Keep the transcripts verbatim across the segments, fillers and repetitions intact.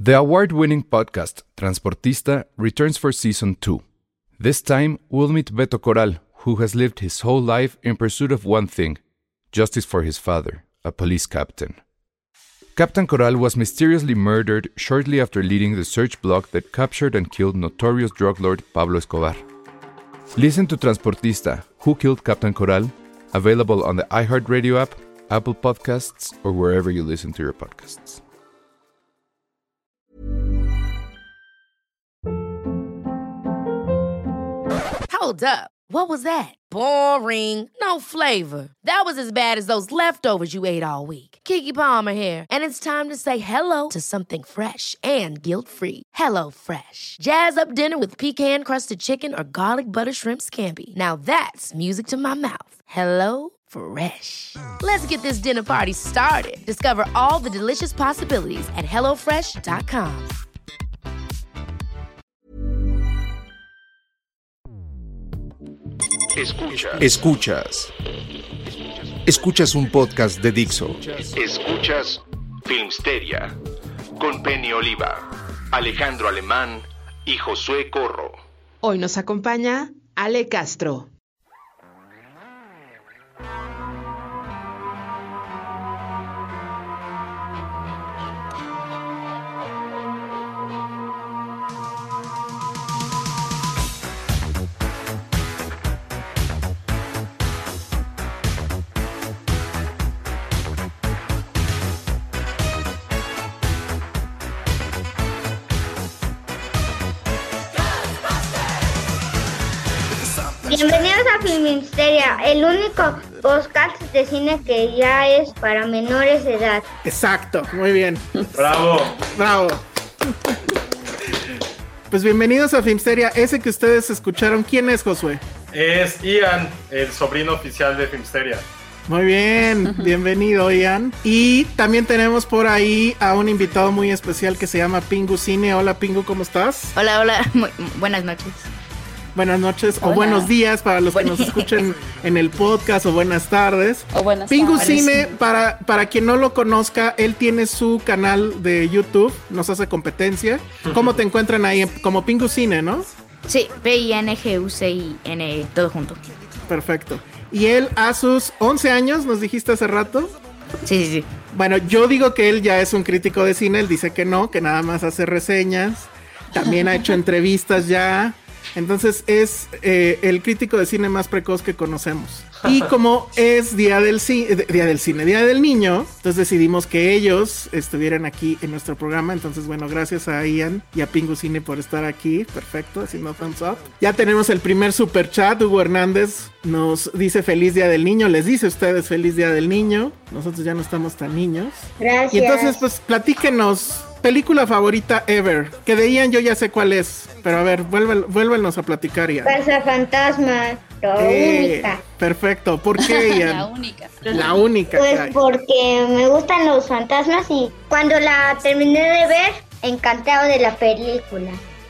The award-winning podcast Transportista returns for season two. This time, we'll meet Beto Corral, who has lived his whole life in pursuit of one thing: justice for his father, a police captain. Captain Corral was mysteriously murdered shortly after leading the search block that captured and killed notorious drug lord Pablo Escobar. Listen to Transportista, Who Killed Captain Corral? Available on the iHeartRadio app, Apple Podcasts, or wherever you listen to your podcasts. Hold up. What was that? Boring. No flavor. That was as bad as those leftovers you ate all week. Keke Palmer here, and it's time to say hello to something fresh and guilt-free. Hello Fresh. Jazz up dinner with pecan-crusted chicken or garlic butter shrimp scampi. Now that's music to my mouth. Hello Fresh. Let's get this dinner party started. Discover all the delicious possibilities at hello fresh dot com. Escuchas. Escuchas. Escuchas un podcast de Dixo. Escuchas Filmsteria con Penny Oliva, Alejandro Alemán y Josué Corro. Hoy nos acompaña Ale Castro. Bienvenidos a Filmsteria, el único podcast de cine que ya es para menores de edad. Exacto, muy bien. Bravo. Bravo. Pues bienvenidos a Filmsteria. Ese que ustedes escucharon, ¿quién es, Josué? Es Ian, el sobrino oficial de Filmsteria. Muy bien, bienvenido, Ian. Y también tenemos por ahí a un invitado muy especial que se llama Pingu Cine. Hola, Pingu, ¿cómo estás? Hola, hola, muy, buenas noches. Buenas noches Hola. O buenos días para los que Buen... nos escuchen en el podcast, o buenas tardes. O buenas Pingu tardes. Cine, para, para quien no lo conozca, él tiene su canal de YouTube, nos hace competencia. ¿Cómo te encuentran ahí? Como Pingu Cine, ¿no? Sí, P I N G U C I N, todo junto. Perfecto. Y él a sus once años, nos dijiste hace rato. Sí, sí, sí. Bueno, yo digo que él ya es un crítico de cine, él dice que no, que nada más hace reseñas. También ha hecho entrevistas ya. Entonces es eh, el crítico de cine más precoz que conocemos. Y como es día del, ci- día del cine, día del niño, entonces decidimos que ellos estuvieran aquí en nuestro programa. Entonces, bueno, gracias a Ian y a Pingu Cine por estar aquí. Perfecto, haciendo thumbs up. Ya tenemos el primer super chat. Hugo Hernández nos dice feliz día del niño. Les dice a ustedes feliz día del niño. Nosotros ya no estamos tan niños. Gracias. Y entonces, pues, platíquenos. Película favorita ever. Que de Ian yo ya sé cuál es. Pero a ver, vuelve, vuélvenos a platicar, Ian. Cazafantasmas, la Eh, única. Perfecto. ¿Por qué, Ian? La única. La única que Pues hay. porque me gustan los fantasmas y cuando la terminé de ver, encantado de la película.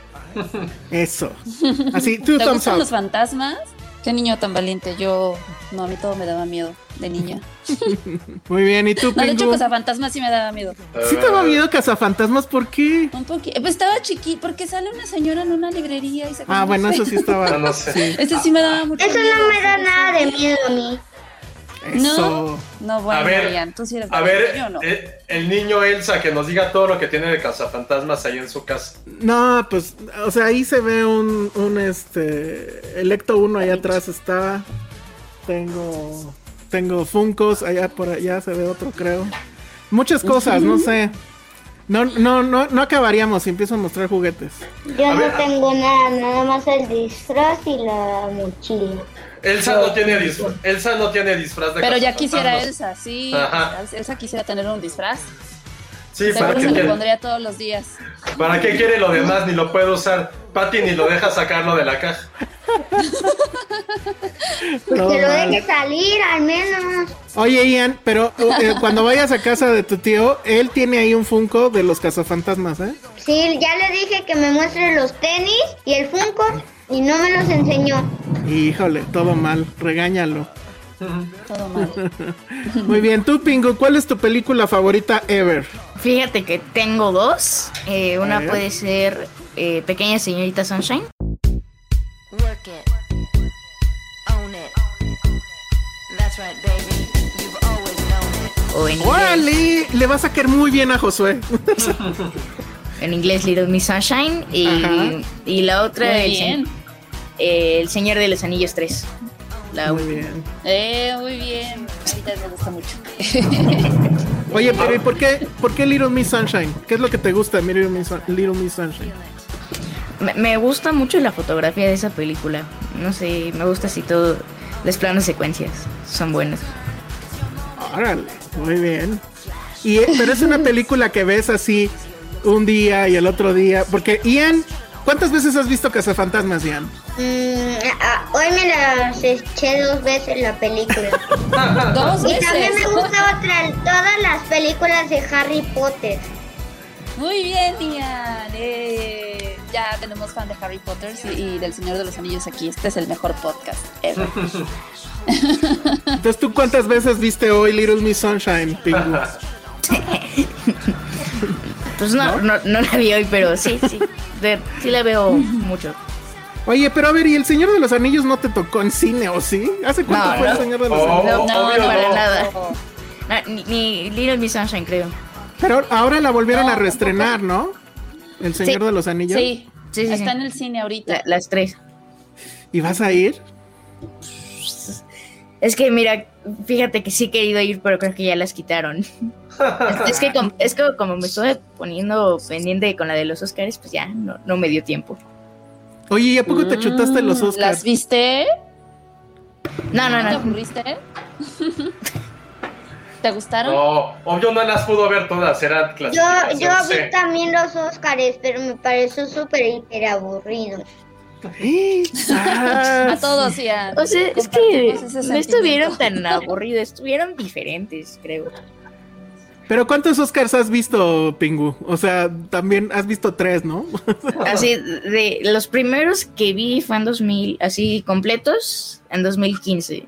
Eso. Así, two ¿Te thumbs gustan up. los fantasmas? Qué niño tan valiente. Yo, no, a mí todo me daba miedo de niña. Muy bien, ¿y tú, No, de hecho, Pingu? Cazafantasmas sí me daba miedo. ¿Sí te daba miedo Cazafantasmas? ¿Por qué? Un poquito. Pues estaba chiquito, porque sale una señora en una librería y se Ah, bueno, eso sí estaba. No, no sé. Sí. Ese sí me daba mucho Eso miedo. no me da nada de miedo a mí. Eso. No, bueno, A ver, Ian, tú sí eres A valiente, ver, yo no. eh, el niño Elsa que nos diga todo lo que tiene de cazafantasmas ahí en su casa. No, pues, o sea, ahí se ve un, un este, Electo uno allá atrás está. Tengo, tengo Funkos, allá por allá se ve otro, creo. Muchas cosas, no sé. No, no, no, no acabaríamos si empiezo a mostrar juguetes. Yo A no ver, tengo nada, nada más el disfraz y la mochila. Elsa no tiene disfraz, Elsa no tiene disfraz de Pero ya cazafantasmas. quisiera Elsa, sí. Ajá. Elsa quisiera tener un disfraz. Sí, ¿para Seguro qué, se lo quiere? pondría todos los días. ¿Para qué quiere lo demás? Ni lo puede usar. Patty ni lo deja sacarlo de la caja. Pues No, que lo vale. deje salir al menos. Oye, Ian, pero eh, cuando vayas a casa de tu tío, él tiene ahí un Funko de los cazafantasmas, ¿eh? Sí, ya le dije que me muestre los tenis y el Funko y no me los enseñó. Híjole, todo mal, regáñalo. Todo mal. Muy bien, tú, Pingu, ¿cuál es tu película favorita ever? Fíjate que tengo dos. Eh, una ver. puede ser eh, Pequeña Señorita Sunshine. Work it. Own it. That's right, baby. You've always known it. O en inglés, ¡Órale! Le va a sacar muy bien a Josué. en inglés Little Miss Sunshine. Y, Ajá. y la otra, Muy el, bien. se- eh, El Señor de los Anillos tres. La Muy última. bien. Eh, muy bien. Ahorita me gusta mucho. Oye, pero ¿y por qué, por qué Little Miss Sunshine? ¿Qué es lo que te gusta de Little Miss, Sun- Little Miss Sunshine? Me, me gusta mucho la fotografía de esa película. No sé, me gusta así todo. Los planos secuencias son buenos. Órale, muy bien. Y, eh, pero es una película que ves así un día y el otro día. Porque, Ian, ¿cuántas veces has visto Cazafantasmas, Ian? Mm, ah, hoy me las eché dos veces la película. Dos Y también me veces. gusta otra, todas las películas de Harry Potter. Muy bien, Ian. Eh, ya tenemos fan de Harry Potter y, y del Señor de los Anillos aquí. Este es el mejor podcast ever. Entonces, ¿tú cuántas veces viste hoy Little Miss Sunshine, Pingu? Pues no, no, no la vi hoy, pero sí, sí. De- sí la veo mucho. Oye, pero a ver, ¿y El Señor de los Anillos no te tocó en cine, o sí? ¿Hace cuánto No, fue no. El Señor de los Oh. Anillos? No, obvio no, para no. nada. No, ni, ni Little Miss Sunshine, creo. Pero ahora la volvieron No, a reestrenar, ¿no? El Señor Sí. de los Anillos. Sí, Sí, sí, está sí. en el cine ahorita. La- las tres. ¿Y vas a ir? Es que mira, fíjate que sí he querido ir, pero creo que ya las quitaron. es, es que como, es que como me estuve poniendo pendiente con la de los Oscars, pues ya no, no me dio tiempo. Oye, ¿y a poco te chutaste los Mm, Oscars? ¿Las viste? No, no, ¿Te no. aburriste? ¿Te gustaron? No, obvio no las pudo ver todas, eran Yo, clasificación yo vi C. también los Óscares, pero me pareció súper hiper aburrido. A todos, Ian. O sea, es que Compartimos ese no estuvieron sentimiento. tan aburridos, estuvieron diferentes, creo. Pero ¿cuántos Oscars has visto, Pingu? O sea, también has visto tres, ¿no? Así, de los primeros que vi fue en dos mil, así completos, en dos mil quince.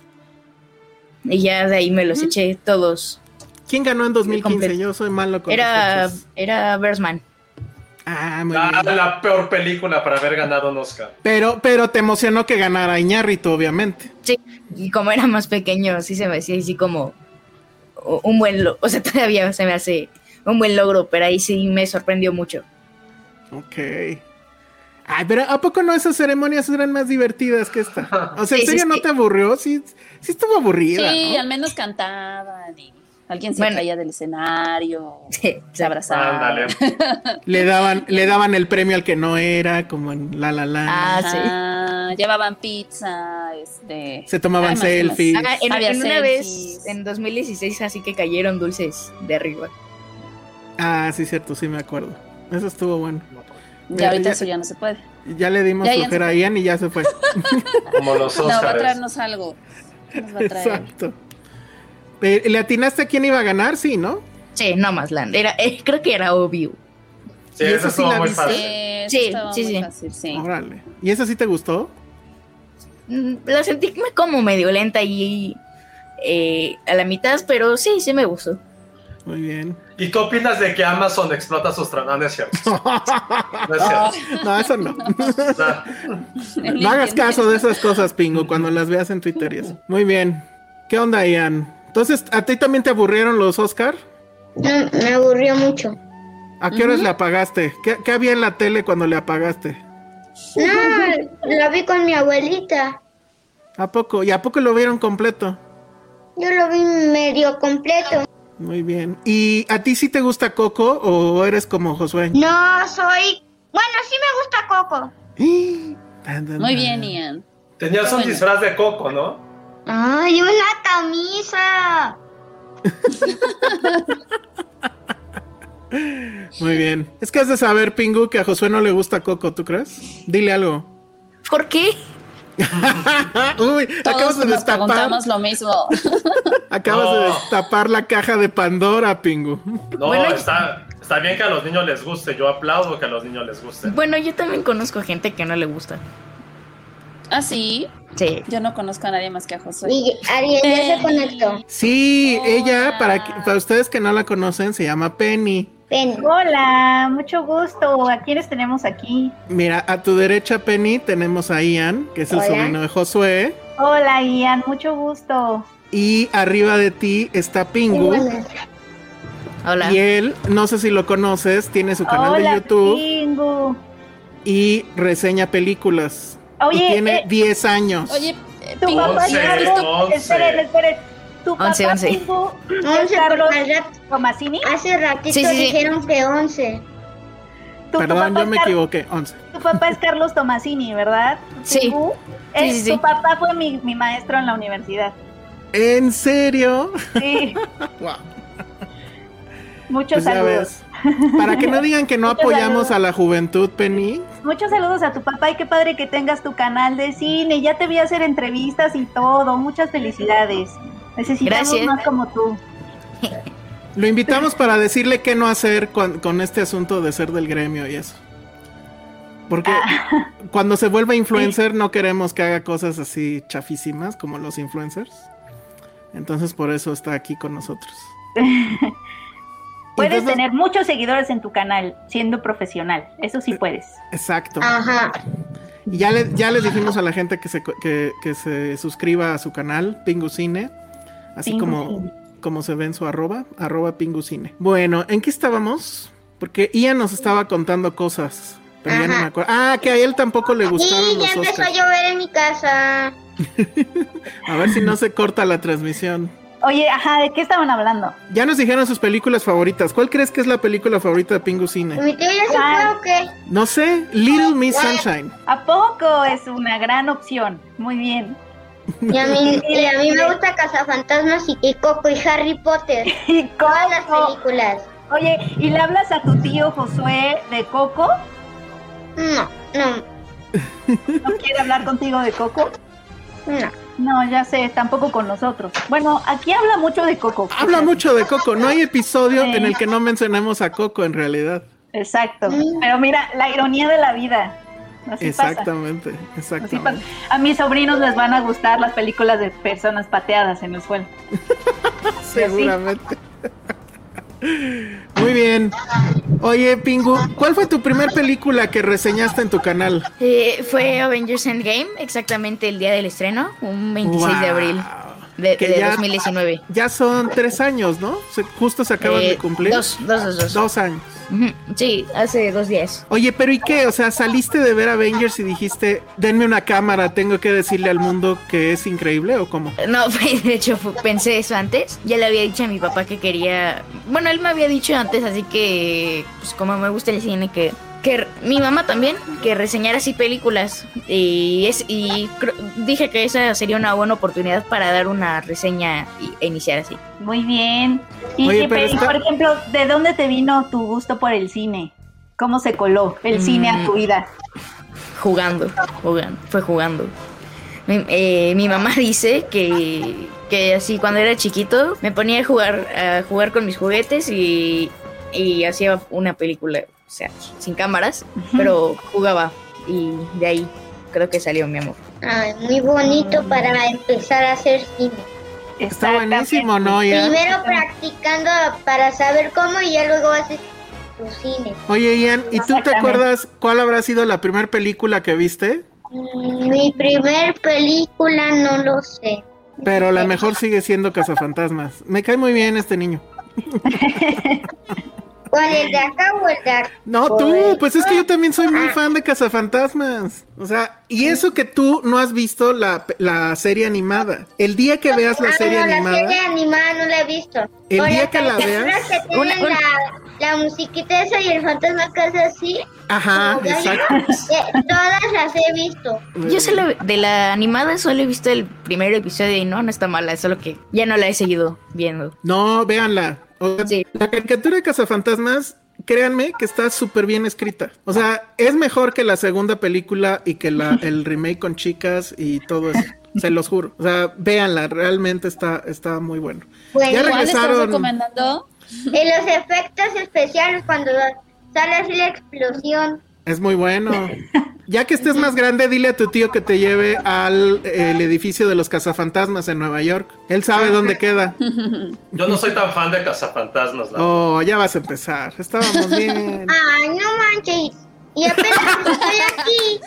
Y ya de ahí me los eché todos. ¿Quién ganó en dos mil quince? Completo. Yo soy malo con Era, las fechas. era Birdman. Ah, muy Ah, bien. la peor película para haber ganado un Oscar. Pero, pero te emocionó que ganara Iñárritu, obviamente. Sí, y como era más pequeño, sí se me hacía así como un buen logro. O sea, todavía se me hace un buen logro, pero ahí sí me sorprendió mucho. Ok. Ay, pero ¿a poco no esas ceremonias eran más divertidas que esta? O sea, ¿en Sí, sí, serio no sí. te aburrió? Sí, sí estuvo aburrida, Sí, ¿no? al menos cantaban y alguien se Bueno. caía del escenario, Sí, se abrazaban. Ándale. Le daban, le daban el premio al que no era, como en La La Land. Ah, sí. Ajá, llevaban pizza, este... Se tomaban Ay, más, selfies. Ah, en, Había en una selfies. vez, en dos mil dieciséis, así que cayeron dulces de arriba. Ah, sí, cierto, sí me acuerdo. Eso estuvo bueno. Ya ahorita Ya- eso ya no se puede. Ya le dimos Ya, ya flojera se a Ian y ya se fue. Como los No, va a Oscars. traernos algo. ¿Qué nos va a traer? Exacto. Eh, ¿Le atinaste a quién iba a ganar? Sí, ¿no? Sí, no más land. Era, eh, creo que era obvio. Sí, Y eso esa sí estuvo la muy viste. fácil. Sí, Sí, estaba sí, muy sí. fácil, sí. Órale. ¿Y eso sí te gustó? Mm, La sentí como medio lenta y eh, a la mitad, pero sí, sí me gustó. Muy bien. ¿Y qué opinas de que Amazon explota sus tra- No, no es cierto. No es cierto. No, eso no. No. No hagas caso de esas cosas, Pingo, cuando las veas en Twitter y eso. Muy bien. ¿Qué onda, Ian? Entonces, ¿a ti también te aburrieron los Oscar? No, me aburrió mucho. ¿A qué horas le apagaste? ¿Qué, qué había en la tele cuando le apagaste? No, la vi con mi abuelita. ¿A poco? ¿Y a poco lo vieron completo? Yo lo vi medio completo. Muy bien. ¿Y a ti sí te gusta Coco o eres como Josué? No, soy... Bueno, sí me gusta Coco. Tan, tan, Muy tan. bien, Ian. Tenías un Bueno. disfraz de Coco, ¿no? Ay, una camisa. Muy bien. Es que has de saber, Pingu, que a Josué no le gusta Coco, ¿tú crees? Dile algo. ¿Por qué? Uy, Todos acabas de nos destapar. preguntamos lo mismo. Acabas de No. destapar la caja de Pandora, Pingu. No, Bueno, está, está bien que a los niños les guste. Yo aplaudo que a los niños les guste. Bueno, yo también conozco gente que no le gusta. ¿Ah, sí? Sí. Yo no conozco a nadie más que a Josué. Y Ariel ya Eh. se conectó. Sí, Hola. ella, para, que- para ustedes que no la conocen, se llama Penny. Ven. Hola, mucho gusto. ¿A quiénes tenemos aquí? Mira, a tu derecha, Penny, tenemos a Ian, que es el Hola. sobrino de Josué. Hola, Ian, mucho gusto. Y arriba de ti está Pingu. Hola. Y él, no sé si lo conoces, tiene su canal Hola, de YouTube Pingu. y reseña películas. Oye, y tiene eh, diez años. Oye, eh, Tu Pingu, papá Once, es Carlos. once. Esperen, esperen. Tu papá Once, once. Pingu es Once, Carlos porque al rat- Tomasini. hace ratito Sí, sí, sí. dijeron que once. Tu, tu Perdón, papá yo es me Car- equivoqué, once. Tu papá es Carlos Tomasini, ¿verdad? Sí. Pingu. Eh, Sí, sí, sí. Tu papá fue mi, mi maestro en la universidad. ¿En serio? Sí. Wow. Muchos Pues ya saludos. ves. Para que no digan que no Muchos apoyamos saludos. a la juventud, Penny. Muchos saludos a tu papá y qué padre que tengas tu canal de cine. Ya te vi hacer entrevistas y todo. Muchas felicidades. Necesitamos Gracias. más como tú. Lo invitamos para decirle qué no hacer con, con este asunto de ser del gremio y eso. Porque Ah. cuando se vuelve influencer no queremos que haga cosas así chafísimas como los influencers. Entonces por eso está aquí con nosotros. Puedes Entonces- tener muchos seguidores en tu canal siendo profesional. Eso sí puedes. Exacto. Ajá. Y ya, le, ya les dijimos a la gente que se, co- que, que se suscriba a su canal, Pingu Cine. Así Pingu como, Cine. como se ve en su arroba, arroba Pingu Cine. Bueno, ¿en qué estábamos? Porque Ian nos estaba contando cosas. Pero ya no Ajá. me acuerdo. Ah, que a él tampoco le gustaron Y los ya empezó a Oscars. llover en mi casa. A ver si no se corta la transmisión. Oye, ajá, ¿de qué estaban hablando? Ya nos dijeron sus películas favoritas. ¿Cuál crees que es la película favorita de Pingu Cine? ¿Mi tío ya se Ah. fue o qué? No sé, Little Miss Sunshine. ¿A poco es una gran opción? Muy bien. Y a mí, y a mí me gusta Cazafantasmas y, y Coco y Harry Potter. Y Todas las Coco. películas. Oye, ¿y le hablas a tu tío Josué de Coco? No, no, ¿No quiere hablar contigo de Coco? no. No, ya sé, tampoco con nosotros. Bueno, aquí habla mucho de Coco. Habla mucho de Coco. No hay episodio Sí. en el que no mencionemos a Coco en realidad. Exacto. Pero mira, la ironía de la vida. Así pasa. Exactamente, Así pasa. exactamente. A mis sobrinos les van a gustar las películas de personas pateadas en el suelo. Seguramente. Muy bien. Oye, Pingu, ¿cuál fue tu primer película que reseñaste en tu canal? Eh, fue Avengers Endgame, exactamente el día del estreno, un veintiséis de Wow. abril de, Que de ya- dos mil diecinueve. Ya son tres años, ¿no? Se- justo se acaban Eh, de cumplir. Dos, dos, dos, dos. Dos años. Ujú, sí, hace dos días. Oye, pero ¿y qué? O sea, saliste de ver Avengers y dijiste, denme una cámara, tengo que decirle al mundo que es increíble, ¿o cómo? No, de hecho fu- pensé eso antes. Ya le había dicho a mi papá que quería... Bueno, él me había dicho antes, así que... Pues como me gusta el cine, que... que mi mamá también, que reseñara así películas. Y, es, y cr- dije que esa sería una buena oportunidad para dar una reseña y, e iniciar así. Muy bien. Y, Oye, y, pero y, está- por ejemplo, ¿de dónde te vino tu gusto por el cine? ¿Cómo se coló el cine a tu vida? Jugando, jugando, fue jugando. Mi, eh, mi mamá dice que, que así cuando era chiquito me ponía a jugar, a jugar con mis juguetes y, y hacía una película, o sea, sin cámaras, pero jugaba y de ahí creo que salió mi amor. Ay, muy bonito para empezar a hacer cine. Está buenísimo, ¿no? Ya. Primero practicando para saber cómo y ya luego haces tu cine. Oye, Ian, ¿y tú te Exactamente. acuerdas cuál habrá sido la primera película que viste? Mm, Mi primer película no lo sé. Pero la mejor sigue siendo Cazafantasmas. Me cae muy bien este niño. ¿Cuál, el de acá o el de acá? No, tú, pues es que yo también soy muy fan de Cazafantasmas. O sea, y eso que tú no has visto la, la serie animada. El día que veas la Ah, serie no, animada, la serie animada no la he visto. El Con día las que la caricaturas veas- que tienen Una- una- La, la musiquita esa y el fantasma que hace así. ajá, Ya- exacto. eh, todas las he visto. Yo solo de la animada solo he visto el primer episodio y no, no está mala, solo que ya no la he seguido viendo. No, véanla. O sea, Sí. La caricatura de Cazafantasmas, créanme que está súper bien escrita. O sea, es mejor que la segunda película y que la, el remake con chicas y todo eso. Se los juro. O sea, véanla, realmente está, está muy bueno. Bueno, Ya ¿Cuál estás regresaron. recomendando? Y los efectos especiales cuando sale así la explosión. Es muy bueno. Ya que estés más grande, dile a tu tío que te lleve al el edificio de los cazafantasmas en Nueva York. Él sabe dónde queda. Yo no soy tan fan de cazafantasmas. La oh, ya vas a empezar. Estábamos bien. Ay, no manches. Y apenas estoy aquí.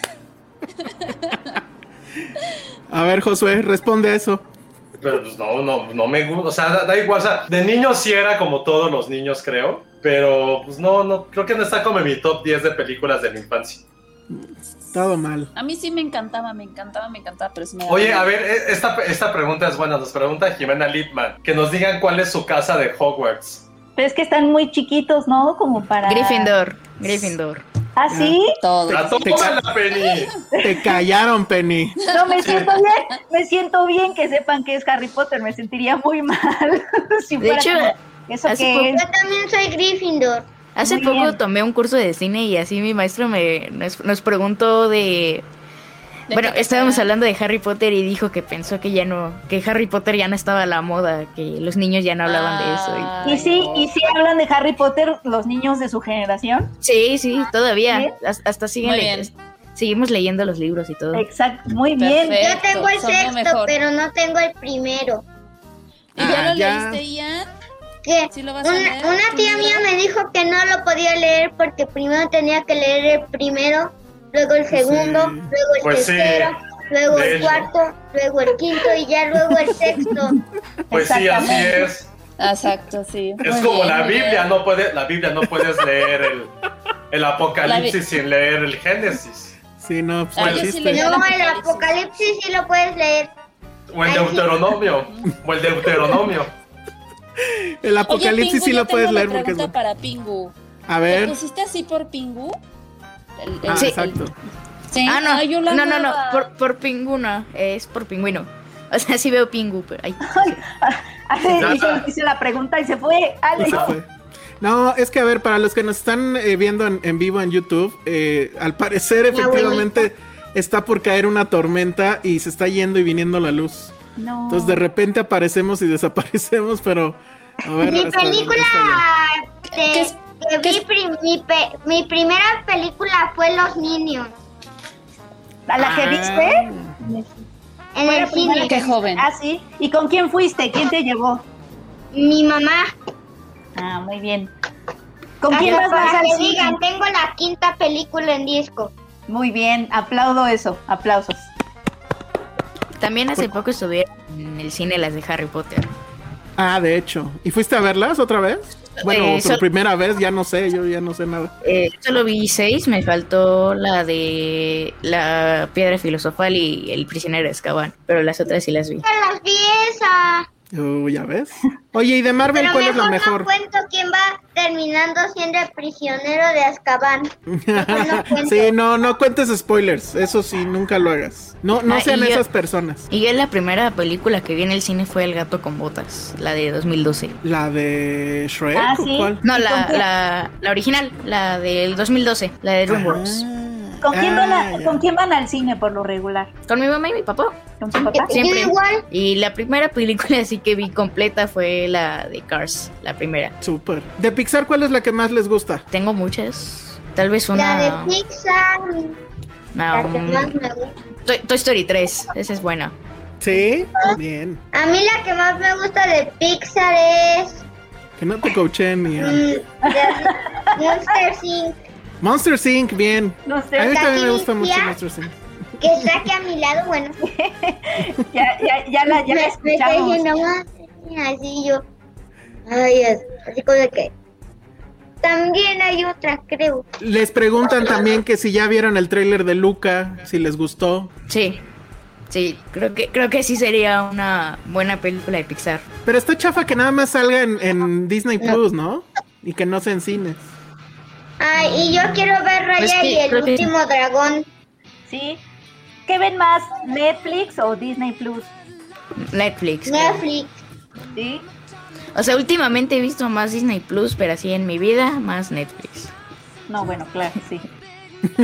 A ver, Josué, responde a eso. Pero pues no, no, no me gusta. O sea, da, da igual. O sea, de niño sí era como todos los niños, creo. Pero pues no, no, creo que no está como en mi top diez de películas de mi infancia. Todo mal. A mí sí me encantaba, me encantaba, me encantaba, pero sí me Oye, a ver, esta, esta pregunta es buena. Nos pregunta Jimena Lipman. Que nos digan cuál es su casa de Hogwarts. Pero es que están muy chiquitos, ¿no? Como para... Gryffindor, Gryffindor. ¿Ah, sí? Todo. A toda la Penny. Te callaron, Penny. No, me siento bien, me siento bien que sepan que es Harry Potter, me sentiría muy mal. si De hecho, como, ¿eso hace qué poco- es? Yo también soy Gryffindor. Hace Muy poco bien. tomé un curso de cine y así mi maestro me nos, nos preguntó de... ¿De Bueno, qué estábamos pasaba? hablando de Harry Potter y dijo que pensó que ya no, que Harry Potter ya no estaba a la moda, que los niños ya no hablaban de eso. y- Y sí, y sí hablan de Harry Potter los niños de su generación. Sí, sí, todavía. ¿Sí? Has- Hasta siguen Muy le- bien. seguimos leyendo los libros y todo. Exacto, muy bien. Perfecto. Yo tengo el son lo sexto, mejor. pero no tengo el primero. ¿Y ya Ah, lo ya. leíste, Ian? ¿Qué? ¿Sí lo vas a Una, leer? una tía mía me dijo que no lo podía leer porque primero tenía que leer el primero, luego el segundo, Sí. luego el Pues sí, tercero, luego de el hecho. cuarto, luego el quinto y ya luego el sexto. Pues sí, así Exactamente. es. Exacto, sí. Es Muy como bien, la muy Biblia, bien. no puede, la Biblia no puedes leer el, el Apocalipsis La bi- sin leer el Génesis. Sí, no, pues Ah, no yo sí existe. leí- No, el Apocalipsis. Apocalipsis sí lo puedes leer. O el Ay, sí. Deuteronomio. O el Deuteronomio. El Apocalipsis Oye, Pingu, sí yo lo puedes tengo leer una porque es pregunta bueno. para Pingu. A ¿Te ver. pusiste así por Pingu? El- el- Ah, Sí. exacto. Sí. Ah, no, Ay, yo la no, no, no, amaba. por, por pingüino, es por pingüino. O sea, sí veo pingu, pero ay, Ale hizo, hizo la pregunta y se fue. Ale. Se fue. No, es que a ver, para los que nos están eh, viendo en, en vivo en YouTube, eh, al parecer efectivamente está por caer una tormenta y se está yendo y viniendo la luz. No. Entonces de repente aparecemos y desaparecemos, pero a ver. Mi hasta- película hasta allá. de- ¿Qué es- que qué vi es- prim- mi, pe- mi primera película fue Los Minions ¿A la que Ah. viste? en Fue el la primera cine. Qué joven. Ah, sí. ¿Y con quién fuiste? ¿Quién te llevó? Mi mamá. Ah, muy bien. ¿Con Hasta quién más vas para al que cine? digan, tengo la quinta película en disco. Muy bien, aplaudo eso, aplausos. también hace poco estuvieron en el cine las de Harry Potter. Ah, de hecho. ¿Y fuiste a verlas otra vez? Bueno, Eh, por sol- primera vez, ya no sé, yo ya no sé nada. Eh, solo vi seis, me faltó la de la piedra filosofal y el prisionero de Azkaban, pero las otras sí las vi. Que las vi esa. Oh, ¿ya ves? Oye, ¿y de Marvel Pero cuál es la mejor mejor? no cuento quién va terminando siendo el prisionero de Azkaban. Mejor no cuento. Sí, no, no cuentes spoilers, eso sí, nunca lo hagas. No, no Ah, sean y yo- esas personas. Y yo la primera película que vi en el cine fue El gato con botas, la de dos mil doce. ¿La de Shrek Ah, o sí. cuál? No, ¿Y la, con qué? la, la original, la del dos mil doce, la de DreamWorks. ¿Con quién, Ah, van a- ya. ¿Con quién van al cine por lo regular? Con mi mamá y mi papá. ¿Con su papá? Siempre. Yo igual. Y la primera película así que vi completa fue la de Cars, la primera. Súper. De Pixar, ¿cuál es la que más les gusta? Tengo muchas. Tal vez La una. de Pixar. La que um, más me gusta. Toy, Toy Story tres, esa es buena. ¿Sí? Bien. A mí la que más me gusta de Pixar es Que no te coachen ni mm, a... de Monster incorporated. Monsters inc, bien. No sé, A mí ¿está también me aquí gusta mucho ya? Monsters inc. Que está aquí a mi lado, bueno. ya, ya, ya la, ya la me, me está escuchamos. diciendo más. Así yo. Ay, es- así como de que. También hay otra, creo. Les preguntan también que si ya vieron el tráiler de Luca, si les gustó. Sí. Sí, creo que, creo que sí sería una buena película de Pixar. Pero está chafa que nada más salga en, en Disney Plus, ¿no? Y que no sea en cines. Ay, y yo quiero ver Raya Pues que y el creo que- último dragón. ¿Sí? ¿Qué ven más, Netflix o Disney Plus? Netflix. creo. Netflix. ¿Sí? O sea, últimamente he visto más Disney Plus, pero así en mi vida, más Netflix. No, bueno, claro, sí. Muy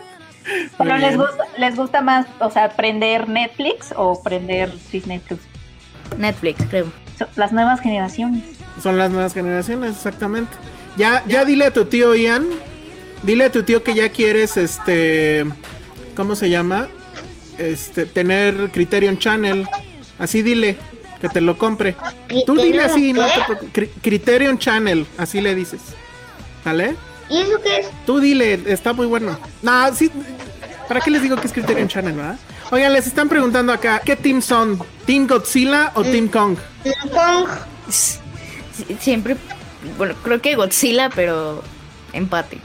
Pero les bien. gusta, les gusta más, o sea, prender Netflix o prender Disney Plus. Netflix, creo. Son las nuevas generaciones. Son las nuevas generaciones, exactamente. Ya, ya dile a tu tío Ian, dile a tu tío que ya quieres este ¿cómo se llama? Este, tener Criterion Channel. Así dile, que te lo compre. Tú dile así, no te preocupes. Criterion Channel, así le dices. ¿Vale? ¿Y eso qué es? Tú dile, está muy bueno. No, sí, ¿para qué les digo que es Criterion Channel, verdad? Oigan, les están preguntando acá, ¿qué team son? ¿Team Godzilla o mm. Team Kong? Team Kong. Siempre, bueno, creo que Godzilla, pero empate.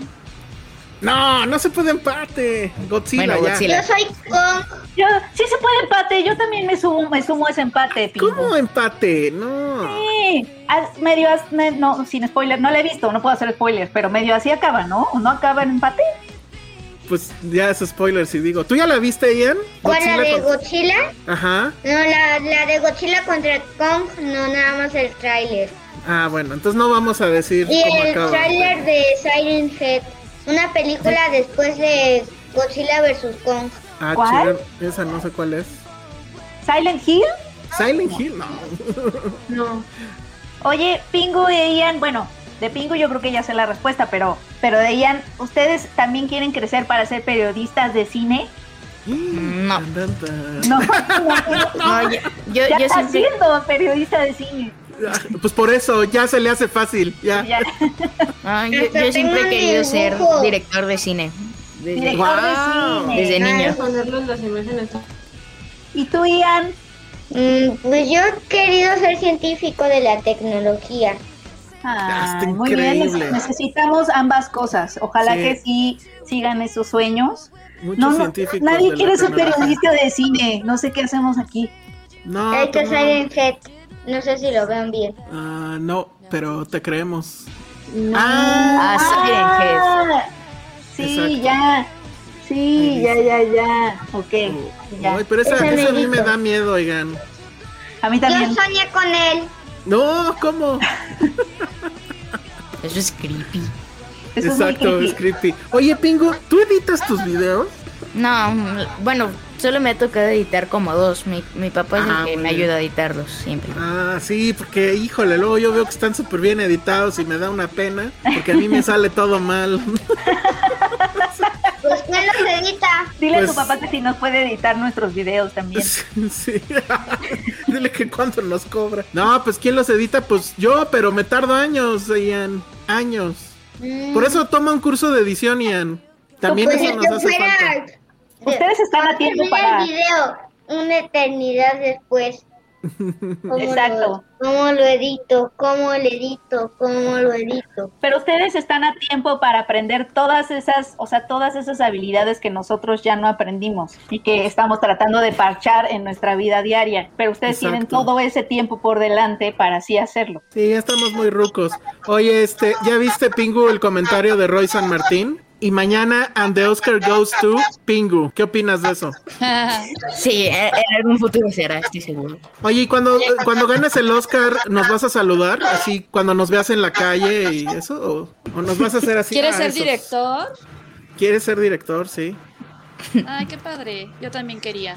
No, no se puede empate. Godzilla, bueno, ya. Godzilla. Yo soy Kong. Yo, sí se puede empate, yo también me sumo, me sumo a ese empate, Pingo. ¿Cómo empate? No. Sí, as, medio, as, me, no, sin spoiler, no lo he visto, no puedo hacer spoilers, pero medio así acaba, ¿no? ¿O no acaba en empate? Pues ya es spoiler si digo. ¿Tú ya la viste, Ian? ¿Cuál, la de contra... Godzilla? Ajá. No, la, la de Godzilla contra Kong, no, nada más el tráiler. Ah, bueno, entonces no vamos a decir y cómo el acaba. tráiler de Silent Head, una película después de Godzilla versus Kong. Ah, ¿cuál? Chido. Esa no sé cuál es. ¿Silent Hill? Silent Hill, no. No. Oye, Pingu y Ian, bueno, de Pingu yo creo que ya sé la respuesta, pero, pero de Ian, ¿ustedes también quieren crecer para ser periodistas de cine? No. No, no, no yo, yo, ya yo está siempre... siendo periodista de cine. Pues por eso, ya se le hace fácil, ya. ya. No, yo, yo siempre he querido ser director de cine. Desde, director wow. de cine. Desde niño. Ponerlo en las imágenes. ¿Y tú, Ian? Mm, pues yo he querido ser científico de la tecnología. Ah, muy bien, necesitamos ambas cosas. Ojalá sí. que sí sigan esos sueños. Muchos no, no, científicos nadie de quiere la ser periodista de cine. No sé qué hacemos aquí. No, hay que Silent Head. No sé si lo vean bien. Ah, uh, no, pero te creemos. No. Ah, ah sí, Exacto. ya. Sí, ya, ya, ya. Ok. Uh, ya. Ay, pero esa, esa a mí me da miedo, oigan. A mí también. Yo soñé con él. No, ¿cómo? Eso es creepy. Eso Exacto, es, es creepy. Oye, Pingu, ¿tú editas tus videos? No, bueno, solo me ha tocado editar como dos. Mi, mi papá es ah, el que me ayuda a editarlos siempre. Ah, sí, porque, híjole, luego yo veo que están súper bien editados y me da una pena, porque a mí me sale todo mal. Pues, ¿quién los edita? Dile pues, a tu papá que si nos puede editar nuestros videos también. Sí, sí. Dile que cuánto nos cobra. No, pues, ¿quién los edita? Pues yo, pero me tardo años, Ian. Años. Mm. Por eso toma un curso de edición, Ian. También pues eso nos hace fuera... falta. Ustedes están a tiempo para... el video una eternidad después. ¿Cómo Exacto. Lo, ¿Cómo lo edito? ¿Cómo lo edito? ¿Cómo lo edito? Pero ustedes están a tiempo para aprender todas esas, o sea, todas esas habilidades que nosotros ya no aprendimos y que estamos tratando de parchar en nuestra vida diaria. Pero ustedes Exacto. tienen todo ese tiempo por delante para así hacerlo. Sí, ya estamos muy rucos. Oye, este, ¿ya viste, Pingu, el comentario de Roy San Martín? Y mañana, and the Oscar goes to Pingu. ¿Qué opinas de eso? Sí, en algún futuro será, estoy seguro. Oye, ¿y cuando, cuando ganes el Oscar, nos vas a saludar? Así, cuando nos veas en la calle y eso, ¿o, o nos vas a hacer así? ¿Quieres ah, ser esos? director? ¿Quieres ser director? Sí. Ay, qué padre. Yo también quería.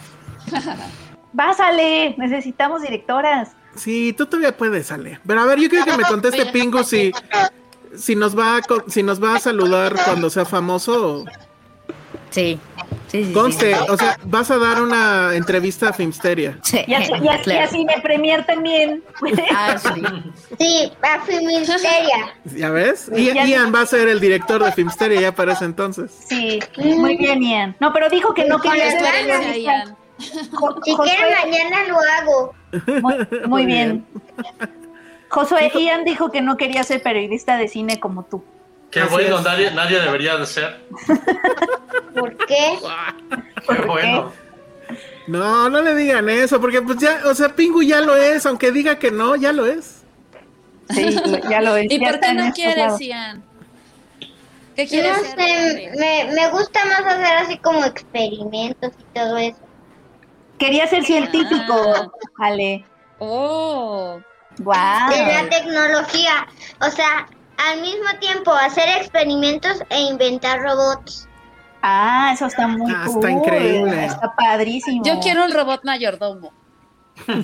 Básale, necesitamos directoras. Sí, tú todavía puedes, Ale. Pero a ver, yo quiero que me conteste Pingu si... Si nos va a, si nos va a saludar cuando sea famoso. Sí, sí, sí. Conste, sí. o sea, vas a dar una entrevista a Filmsteria. Sí, y así, y así, claro. y así me premier también. Ah, sí. Sí, a Filmsteria. ¿Ya ves? Y, Ian va a ser el director de Filmsteria ya para ese entonces. Sí, muy bien, Ian. No, pero dijo que no quería ser periodista. Ian. Si quieren mañana lo hago. Muy, muy bien. Josué, Ian dijo que no quería ser periodista de cine como tú. Qué Así bueno, nadie, nadie debería de ser. ¿Por qué? Qué bueno. No, no le digan eso, porque pues ya, o sea, Pingu ya lo es, aunque diga que no, ya lo es. Sí, ya lo es. ¿Y ya por qué no quieres, Ian? ¿Qué quieres no hacer? Sé, me, me gusta más hacer así como experimentos y todo eso. Quería ser científico, ah. Ale. Oh. Wow. De la tecnología, o sea, al mismo tiempo hacer experimentos e inventar robots. Ah, eso está muy ah, cool. Está increíble. Está padrísimo. Yo quiero un robot mayordomo. Pues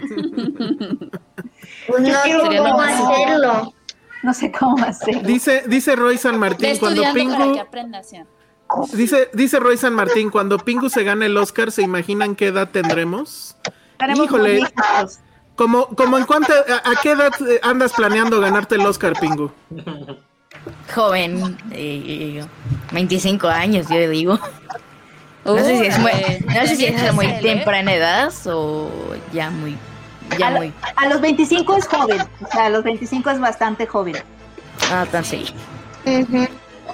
no sé cómo hacerlo. No sé cómo hacerlo. Dice, dice Roy San Martín, cuando Pingu... Para que aprendas, ¿sí? Dice, dice Roy San Martín, cuando Pingu se gane el Oscar, ¿se imaginan qué edad tendremos? Tenemos Híjole, muy hijos. como, como en cuánto, a, ¿a qué edad andas planeando ganarte el Oscar, Pingu? Joven, eh, veinticinco años, yo digo. No sé si es muy, no sé si es a muy temprana edad o ya muy, ya a, lo- muy. a los veinticinco es joven, o sea, a los veinticinco es bastante joven. Ah, tan sí. Ujú.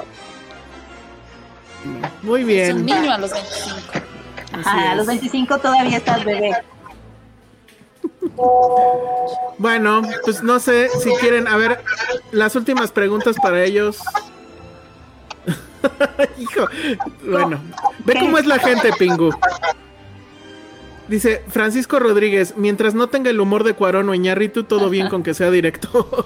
Muy Es un bien. niño a los veinticinco. Ajá, a los veinticinco todavía estás bebé. Bueno, pues no sé si quieren, a ver, las últimas preguntas para ellos. Hijo, bueno, ve ¿Qué? cómo es la gente, Pingu. Dice Francisco Rodríguez, mientras no tenga el humor de Cuarón o Iñárritu, todo bien con que sea director.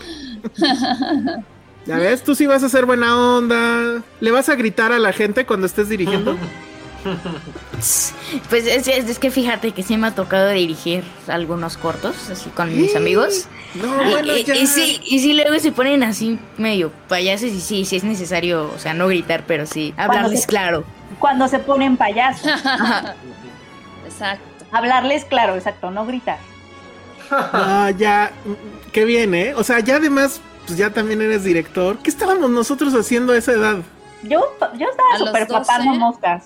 Ya ves, tú sí vas a hacer buena onda. ¿Le vas a gritar a la gente cuando estés dirigiendo? Pues es, es- es que fíjate que sí me ha tocado dirigir algunos cortos, así con mis amigos. No, Y, bueno, y- ya. y sí, y sí luego se ponen así medio payasos y sí, sí es necesario, o sea, no gritar, pero sí, hablarles se- claro. Cuando se ponen payasos. Exacto. Hablarles claro, exacto, no gritar. Ah, ya, mm, qué bien, ¿eh? O sea, ya además, pues ya también eres director. ¿Qué estábamos nosotros haciendo a esa edad? Yo, yo A estaba los súper doce. papando moscas.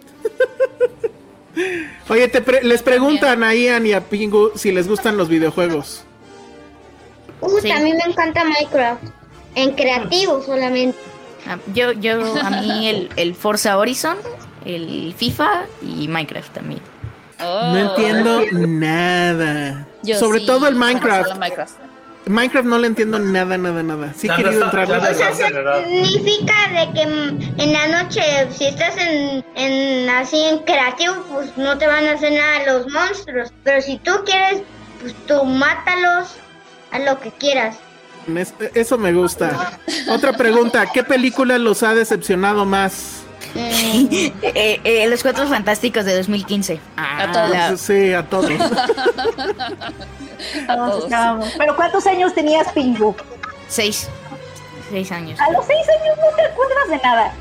Oye, te pre- les preguntan a Ian y a Pingu si les gustan los videojuegos. Uh, Sí. también me encanta Minecraft. En creativo solamente. Ah, Yo, yo, a mí el, el Forza Horizon, el FIFA y Minecraft también. No entiendo nada. Oh. Yo Sobre sí, todo el solo Minecraft. Minecraft. Minecraft no le entiendo nada, nada, nada. Sí he Ya no querido está- entrar. ya no O sea, está acelerado. significa de que mm, en la noche, si estás en, en así en creativo, pues no te van a hacer nada los monstruos. Pero si tú quieres, pues tú mátalos, haz lo que quieras. Es- Eso me gusta. Otra pregunta, ¿qué película los ha decepcionado más? Eh, eh, los Cuatro Fantásticos de dos mil quince. A todos. la- Sí, a todos. Todos todos. estábamos. Pero ¿cuántos años tenías, Pingu? seis. Seis años. A los seis años no te acuerdas de nada.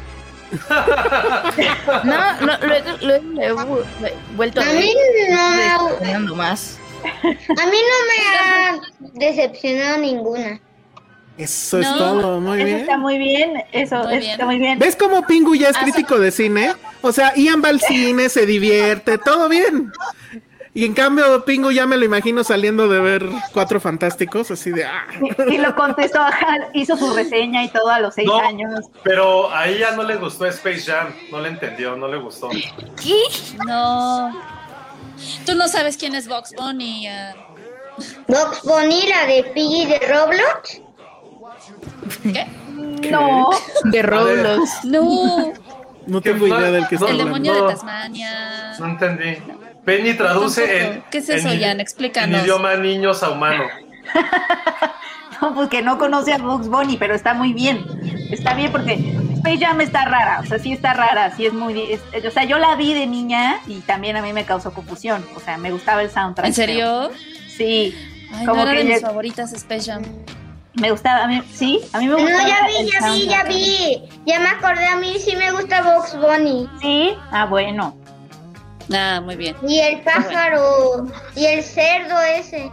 No, no, luego, luego lo he vu- lo he vuelto a A ver. mí no, Decepcionando más. a mí no me ha decepcionado ninguna. Eso es No, todo, muy Eso bien. está muy bien. Eso Muy eso bien. está muy bien. ¿Ves cómo Pingu ya es Ah, crítico de cine? O sea, Ian va al cine, se divierte, todo bien. Y en cambio, Pingu ya me lo imagino saliendo de ver Cuatro Fantásticos, así de... ah. Y, y lo contestó, ajá, hizo su reseña y todo a los seis No, años. pero a ella no le gustó Space Jam, no le entendió, no le gustó. ¿Qué? No. Tú no sabes quién es Box Bunny. ah. Box Bunny, la de Piggy de Roblox. ¿Qué? No, De Roblox. No. No tengo idea del que está El No, hablando. demonio no. de Tasmania. No entendí. Penny traduce Tampoco. en, ¿Qué es eso, en, Jan? Explícanos. en idioma niños a humano. no, porque no conoce a Bugs Bunny, pero está muy bien. Está bien porque Space Jam está rara, o sea, sí está rara, sí es muy... es- o sea, yo la vi de niña y también a mí me causó confusión. O sea, me gustaba el soundtrack. ¿En serio? pero- Sí. Ay, Como no era que de mis ya- favoritas Space Jam. Me gustaba, a mí, sí, a mí me No, gustaba. ya vi, el ya vi, ya soundtrack. vi. Ya me acordé, a mí sí me gusta Box Bunny. Sí, ah, bueno. Ah, muy bien. Y el pájaro. Y el cerdo ese.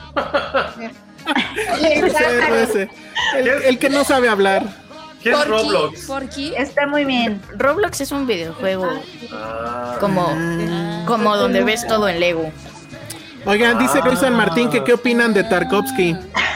Y el Ese, pájaro. ese. El, el que no sabe hablar. ¿Qué es Porky, Roblox? Porky. Está muy bien. Roblox es un videojuego Ah, como, Ah. como donde ves todo en Lego. Oigan, dice Luis San Martín que qué opinan de Tarkovsky.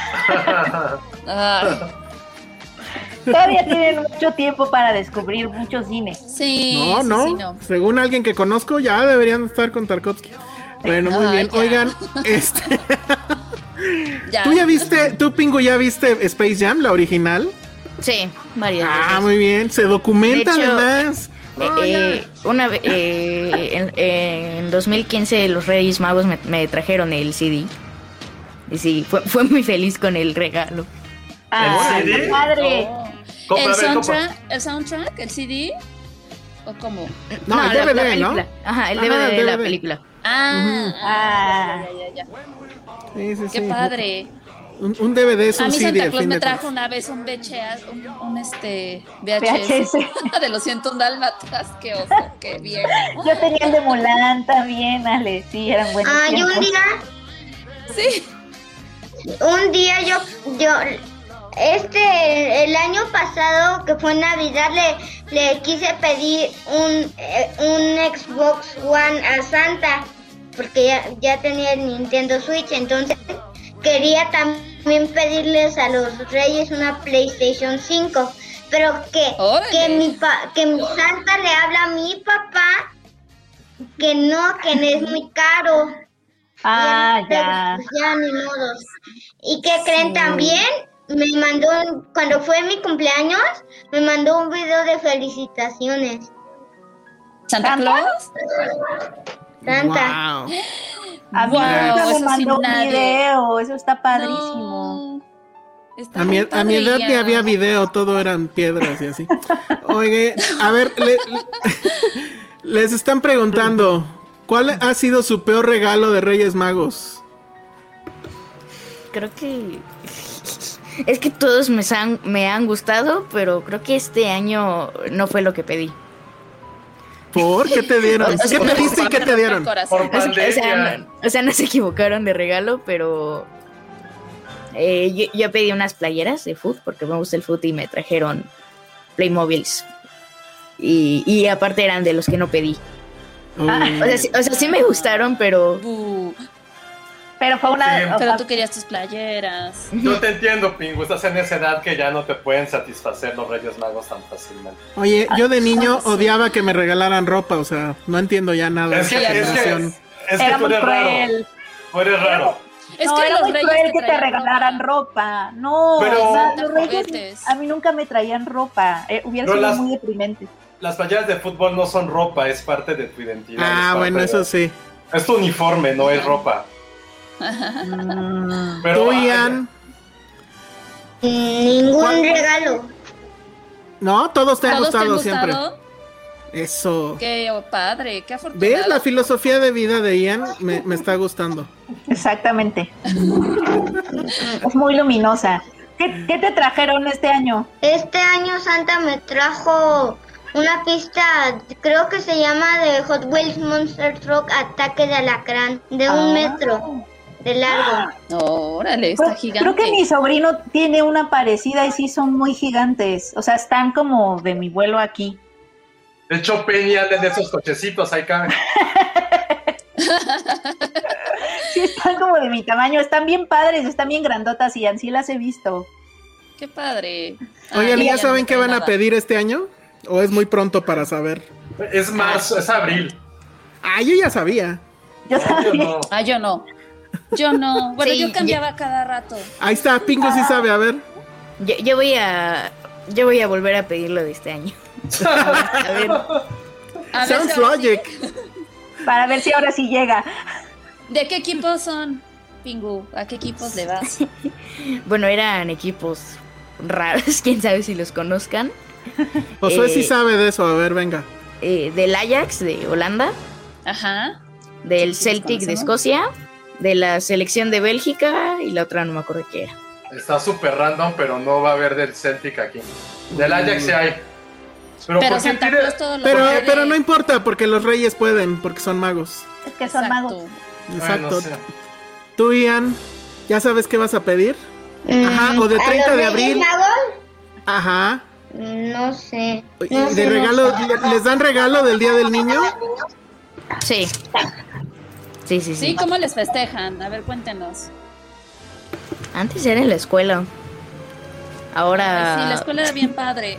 Ay, Todavía tienen mucho tiempo para descubrir mucho cine. sí, No, sí, no. sí, no. Según alguien que conozco, ya deberían estar con Tarkovsky. Bueno, muy Ay, bien. ya. Oigan, este. Ya. ¿Tú ya viste, tú Pingu, ya viste Space Jam, la original? Sí, varias Ah, veces. muy bien. Se documenta De hecho, además. Eh, Oh, eh, una ve- eh, en, en dos mil quince los Reyes Magos me, me trajeron el C D. Y sí, fue, fue muy feliz con el regalo. Ah, ¿En serio? qué padre. Oh. Compra, ¿El a ver, compra. soundtrack? ¿El soundtrack? ¿El C D? ¿O cómo? No, el la- D V la D, ¿no? película. Ajá, el Ajá, D V D el de la D V D. película. Ah, Ah. ya, ya, ya, ya. Sí, sí, Qué sí. padre. Un, un D V D es un A mí C D. Santa al Claus fin me de trajo cuentas. una vez un V H S, un, un este V H S, V H S. de los ciento un dálmatas, qué oso, qué bien. Yo tenía el de Mulan también, Ale. Sí, eran buenos Ah, yo un tiempos. día, Sí. un día yo, yo, este, el año pasado que fue Navidad le, le quise pedir un, eh, un Xbox One a Santa porque ya, ya tenía el Nintendo Switch, entonces quería también pedirles a los Reyes una PlayStation cinco, pero que, que mi pa, que mi Santa le habla a mi papá que no, que no es muy caro. Ah, Pero, ya. pues, ya ni modos. ¿Y qué creen también? Me mandó, un- cuando fue mi cumpleaños, me mandó un video de felicitaciones. ¿Santa Claus? Santa. Wow. A mí Wow, nunca me eso sí mandó un nadie. video, eso está padrísimo. No, está A mi, muy a mi edad padre ni ya. había video, todo eran piedras y así. Oye, a ver, le- les están preguntando, ¿cuál ha sido su peor regalo de Reyes Magos? Creo que... Es que todos me han, me han gustado, pero creo que este año no fue lo que pedí. ¿Por qué te dieron? O sea, ¿Qué pediste y qué te dieron? Por O sea, o sea, pandemia. no, o sea, no se equivocaron de regalo, pero... eh, yo, yo pedí unas playeras de fútbol, porque me gusta el fútbol, y me trajeron Playmobiles. Y, y aparte eran de los que no pedí. Uy. O sea, sí, o sea, sí me gustaron, pero... Bu, Pero fue una. Sí, o pero sea, tú querías tus playeras. Yo te entiendo, Pingu, estás en esa edad que ya no te pueden satisfacer los Reyes Magos tan fácilmente. Oye, yo de niño odiaba que me regalaran ropa, o sea, no entiendo ya nada de Es que, esa es que, generación. es que era tú muy eres raro. cruel. Tú eres raro. Es no, que era los muy reyes cruel te que te traían regalaran ropa. No, Pero- o sea, Santa los reyes juguetes. a mí nunca me traían ropa. Eh, hubiera Pero sido las- muy deprimente. Las playeras de fútbol no son ropa, es parte de tu identidad. es Ah, parte bueno, de- eso sí. Es tu uniforme, no es ropa. Mm. Pero, ¿Tú, ay, Ian? Ningún ¿Cuál? regalo. No, todos te han ¿Todos te han gustado siempre. gustado? Eso. Qué padre, qué afortunado. ¿Ves? La filosofía de vida de Ian me, me está gustando. Exactamente. Es muy luminosa. ¿Qué, qué te trajeron este año? Este año Santa me trajo una pista, creo que se llama de Hot Wheels Monster Truck Ataque de Alacrán, de un Ah. metro de largo. Órale, está Pues, gigante. creo que mi sobrino tiene una parecida y sí son muy gigantes. O sea, están como de mi vuelo aquí. De hecho, Penny anda de esos cochecitos, ahí cabe. Sí, están como de mi tamaño. Están bien padres, están bien grandotas y así las he visto. Qué padre. Oigan, Ah, ¿ya no saben me qué trae van a nada. pedir este año? ¿O es muy pronto para saber? Es marzo, es abril. Ah, yo ya sabía. Yo Yo sabía. no. Ah, yo no. Yo no. Bueno, Sí, yo cambiaba cada rato. Ahí está, Pingo sí sabe, a ver. Yo, yo voy a... Yo voy a volver a pedirlo de este año. A ver, A ver Sounds si ahora sí- logic. Para ver si ahora sí llega. ¿De qué equipos son, Pingu? ¿A qué equipos le vas? bueno, eran equipos raros, quién sabe si los conozcan. Josué Eh, sí sabe de eso, a ver, venga. Eh, del Ajax de Holanda, Ajá. del Sí, sí, los Celtic de conocemos. Escocia, de la selección de Bélgica y la otra no me acuerdo qué era. Está súper random, pero no va a haber del Celtic aquí. Del Ajax sí hay. Pero, Pero ¿por qué Santa pide- Claus todo lo Pero, puede. pero no importa, porque los reyes pueden, porque son magos. Es que son Exacto. magos. Exacto. Bueno, sí. Tú, Ian, ¿ya sabes qué vas a pedir? Ajá, o de ¿A treinta los de Reyes abril. Magos? Ajá. No sé. ¿Y No de sé, no regalo, sé. le- les dan regalo del Día del Niño? Sí. Sí, sí, sí. Sí, ¿cómo les festejan? A ver, cuéntenos. Antes era en la escuela. Ahora... Ay, sí, la escuela era bien padre.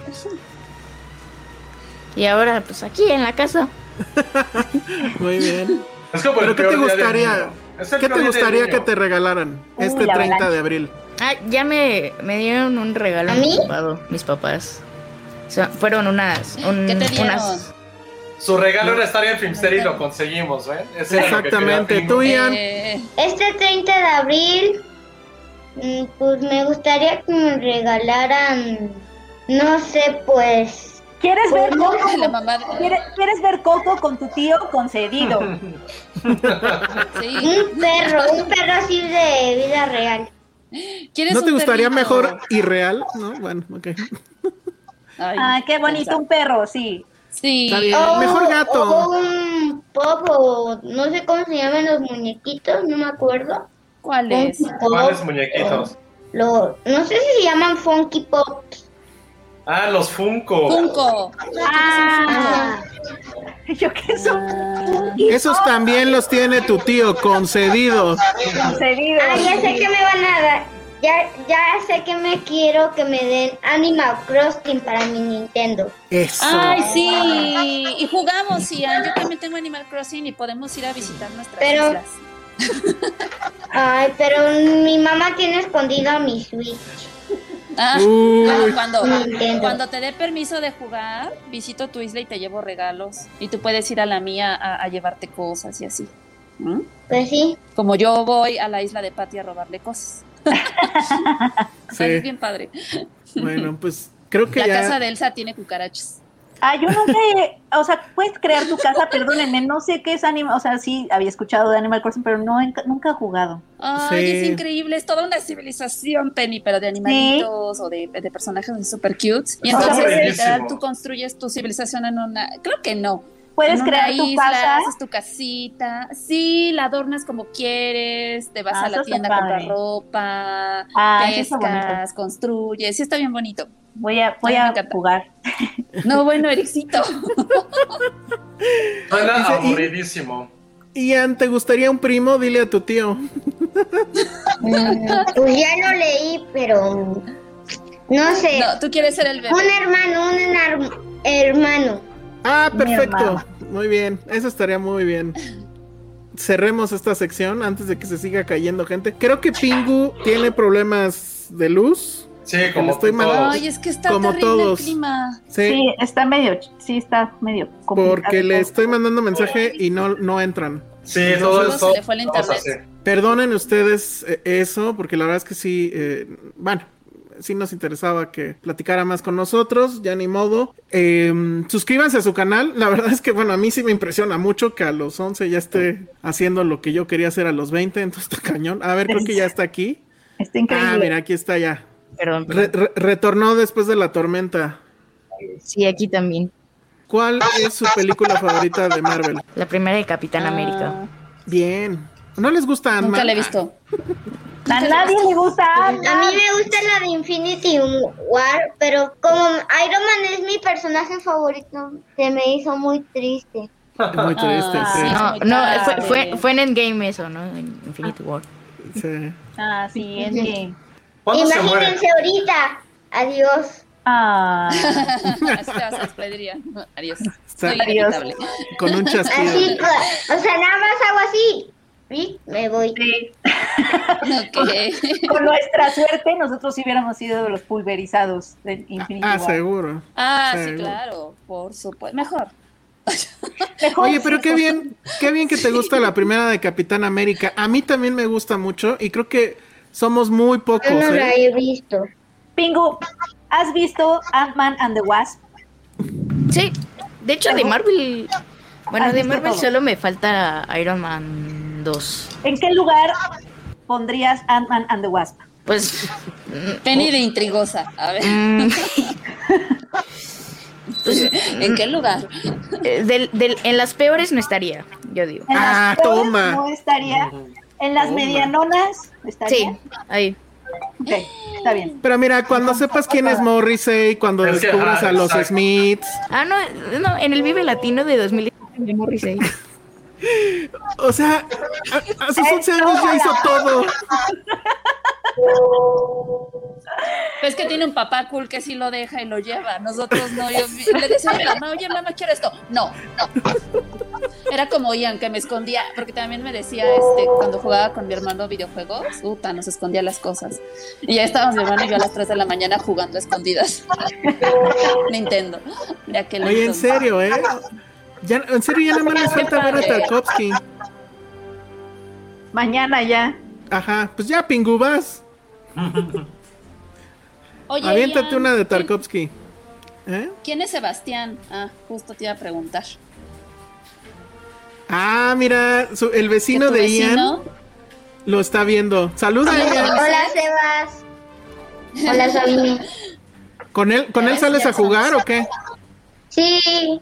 Y ahora, pues aquí en la casa. Muy bien. Es como ¿Pero el qué te peor día del gustaría? niño. Es el ¿Qué peor te día del gustaría niño. que te regalaran Uy, este la treinta avalancha. de abril? Ah, ya me, me dieron un regalo ¿A mí? anticipado, mis papás. O sea, fueron unas... un- ¿Qué te dieron? unas Su regalo era estar en Filmster y lo conseguimos, ¿eh? Ese era lo que quería Exactamente. Pingu. Tú, Ian. Eh, Este treinta de abril, mm, pues me gustaría que me regalaran, no sé, pues, ¿Quieres ver ¿Cómo? Coco? la mamá de- ¿Quieres, quieres ver Coco con tu tío? Concedido. Sí. un perro, un perro así de vida real. ¿Quieres ¿No un te gustaría perrito? mejor irreal? No, bueno, ok. Ay, Ah, qué bonito, pensar. un perro, sí. Sí. Está bien. O- Mejor gato. O un popo, no sé cómo se llaman los muñequitos, no me acuerdo. ¿Cuáles? Funky Pop, ¿Cuáles muñequitos? Lo, no sé si se llaman Funky Pops. Ah, los Funko. Funko. Ah, yo qué son. Ah, Esos también los tiene tu tío, concedidos. Concedidos. Ah, ya sé que me van a dar. Ya, ya sé que me quiero que me den Animal Crossing para mi Nintendo. Eso. Ay, sí. Y jugamos, Ian. Yo también tengo Animal Crossing y podemos ir a visitar nuestras Pero- islas. Ay, pero mi mamá tiene escondido mi Switch. Ah, Uy. bueno, cuando, Nintendo. cuando te dé permiso de jugar, visito tu isla y te llevo regalos. Y tú puedes ir a la mía a, a llevarte cosas y así. ¿Mm? Pues sí. Como yo voy a la isla de Patty a robarle cosas. Sí. Es bien padre. Bueno, pues creo que La ya. casa de Elsa tiene cucarachas. Ah, yo nunca he, o sea, puedes crear tu casa, perdónenme, no sé qué es Animal, o sea, sí había escuchado de Animal Crossing, pero no he- nunca he jugado. Ay, Sí. es increíble, es toda una civilización, Penny, pero de animalitos o de, de personajes super cute. Y Está entonces, buenísimo. literal, tú construyes tu civilización en una. Creo que no. Puedes En una crear tu isla, casa. haces tu casita. Sí, la adornas como quieres. Te vas Ah, a eso la está tienda a comprar padre. ropa. Ah, eso está pescas, bonito. construyes. Sí, está bien bonito. Voy a, voy Ay, me a encanta. jugar. No, bueno, Ericito. Suena Dice, y- aburridísimo. Ian, ¿te gustaría un primo? Dile a tu tío. Mm, pues ya lo leí, pero no sé. No, tú quieres ser el bebé. Un hermano, un enar- hermano. Ah, Mi perfecto. hermana. Muy bien, eso estaría muy bien. Cerremos esta sección antes de que se siga cayendo gente. Creo que Pingu tiene problemas de luz. Sí, le como estoy todos. mandando- Ay, es que está Como terrible todos. el clima. Sí, Sí, está medio, sí, está medio complicado. porque le estoy mandando mensaje y no, no entran. Sí, Entonces, todo se eso. le fue el internet. Perdonen ustedes eh, eso, porque la verdad es que sí, eh, bueno, sí nos interesaba que platicara más con nosotros, ya ni modo. Eh, suscríbanse a su canal, la verdad es que, bueno, a mí sí me impresiona mucho que a los once ya esté haciendo lo que yo quería hacer a los veinte, entonces está cañón. A ver, creo que ya está aquí. Está increíble. Ah, mira, aquí está ya. Perdón. Re- re- retornó después de la tormenta. Sí, aquí también. ¿Cuál es su película favorita de Marvel? La primera de Capitán América. Bien. ¿No les gusta Ah, Ant-Man? nunca la he visto. A nadie le gusta A Ant-Man. mí me gusta la de Infinity War, pero como Iron Man es mi personaje favorito, se me hizo muy triste. Muy triste, Ah, sí. No, muy no, fue, padre. fue, fue en Endgame eso, ¿no? En Infinity War. Sí. Ah, sí, es que... ¿Cuándo se muere? Imagínense ahorita. Adiós. Ah, Así te vas a despedir, Ian. Adiós. Está- Soy Adiós. inevitable. Con un chasquido. Así, co- o sea, nada más hago así. ¿Sí? Me voy. sí. Ok. Con nuestra suerte, nosotros sí hubiéramos sido los pulverizados de Infinity Ah, War. seguro. Ah, sí, Seguro. claro. Por supuesto. Mejor. Mejor Oye, pero sí, qué por- bien, qué bien que te gusta la primera de Capitán América. A mí también me gusta mucho y creo que somos muy pocos, Yo no la ¿eh? he visto. Pingu, ¿has visto Ant-Man and the Wasp? Sí, de hecho de Marvel. Bueno, ¿Has de visto Marvel todo? solo me falta Iron Man dos. ¿En qué lugar pondrías Ant-Man and the Wasp? Pues. Penny de intrigosa. A ver. mm, pues, ¿En qué lugar? eh, del- del- en las peores no estaría, yo digo. En Ah, las peores toma. No estaría. En las Toma. medianonas Sí, estaría. ahí. Ok, está bien. Pero mira, cuando sepas quién es Morrissey, cuando Es que, descubras ah, a los exacto. Smiths, Ah, no, no, en el Vive Latino de dos mil diecinueve de Morrissey. o sea, a, a sus once años ya hizo todo. Pues que tiene un papá cool que sí lo deja y lo lleva. Nosotros no. Yo le decía a mi mamá, oye, mamá, quiero esto. No, no. Era como Ian, que me escondía, porque también me decía, este, cuando jugaba con mi hermano videojuegos, puta, nos escondía las cosas. Y ya estábamos mi hermano y yo a las tres de la mañana jugando a escondidas. Nintendo. De aquel Oye, en entonces. serio, ¿eh? Ya, en serio, ya nada más les falta ver a Tarkovsky. Mañana ya. Ajá, pues ya, Pingu, vas. Oye, Aviéntate Ian, una de ¿quién- Tarkovsky. ¿Eh? ¿Quién es Sebastián? Ah, justo te iba a preguntar. Ah, mira, su- el ¿Que vecino tu de vecino? Ian lo está viendo. Saluda, Ian. Hola, Sebas. Hola, Sabine. ¿Con él, con él sales a jugar o qué? Sí.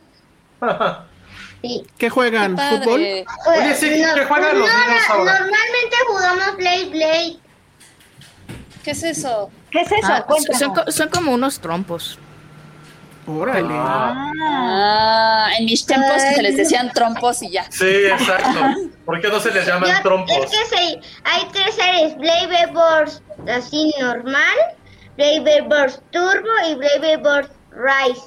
Sí. ¿Qué juegan? Qué ¿Fútbol? Oye, sí, ¿qué juegan los no, niños no, ahora? Normalmente jugamos Blade Blade. ¿Qué es eso? ¿Qué es eso? Ah, Cuéntanos. son, co- son como unos trompos. Órale. Ah, Ah, en mis tiempos se les decían trompos y ya. Sí, exacto. ¿Por qué no se les llaman Yo- trompos? Es que se- hay tres series, Blade Burst así normal, Blade Burst Turbo y Blade Burst Rise.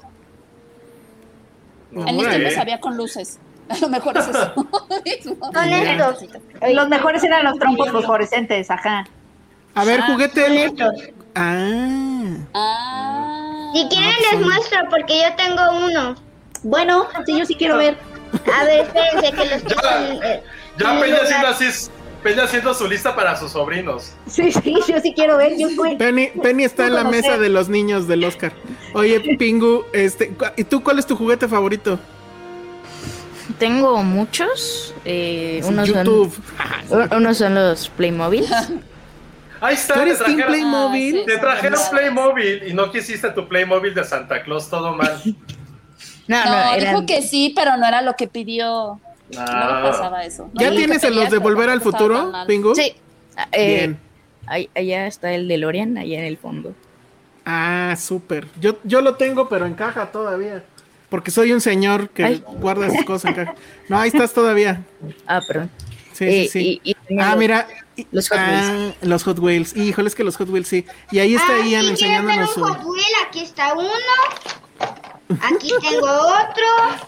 En mis Órale. tiempos había con luces. A lo mejor es eso mismo. Son estos. los mejores eran los trompos fosforescentes, ajá. A ver, Ah, juguete. Son estos. Ah. Ah. Si quieren Ah, les son- muestro porque yo tengo uno. Bueno, sí, yo sí quiero ver. A ver, espérense que los Ya, tengo en- eh, Ya en un Peña haciendo lugar. así, Peña haciendo su lista para sus sobrinos. Sí, sí, yo sí quiero ver. Yo fui. Penny, Penny está en la Conocer. mesa de los niños del Oscar. Oye, Pingu, este, cu- ¿y tú cuál es tu juguete favorito? Tengo muchos. Eh, Sí, unos, YouTube. son, u- unos son los Playmobil. Ahí está, ¿Tú te eres Team trajeron, Playmobil? Ah, sí. te trajeron Playmobil y no quisiste tu Playmobil de Santa Claus, todo mal. No, no, No, eran- dijo que sí, pero no era lo que pidió. No Ah. me pasaba eso. No ¿Ya dije que tienes en pedía, los de pero Volver al tampoco estaba tan Futuro, mal. Pingu? Sí. Ah, eh, Bien. ahí- allá está el DeLorean, allá en el fondo. Ah, súper. Yo, yo lo tengo, pero en caja todavía. Porque soy un señor que Ay. guarda sus cosas en caja. No, ahí estás todavía. Ah, perdón. Sí, Eh, sí, sí. y- y tenía Ah, los- mira. y- los Hot ah, los Hot Wheels. Híjole, es que los Hot Wheels sí. Y ahí está Ah, Ian si quieren ver enseñándonos un su. Hot Wheel, aquí está uno. Aquí tengo otro.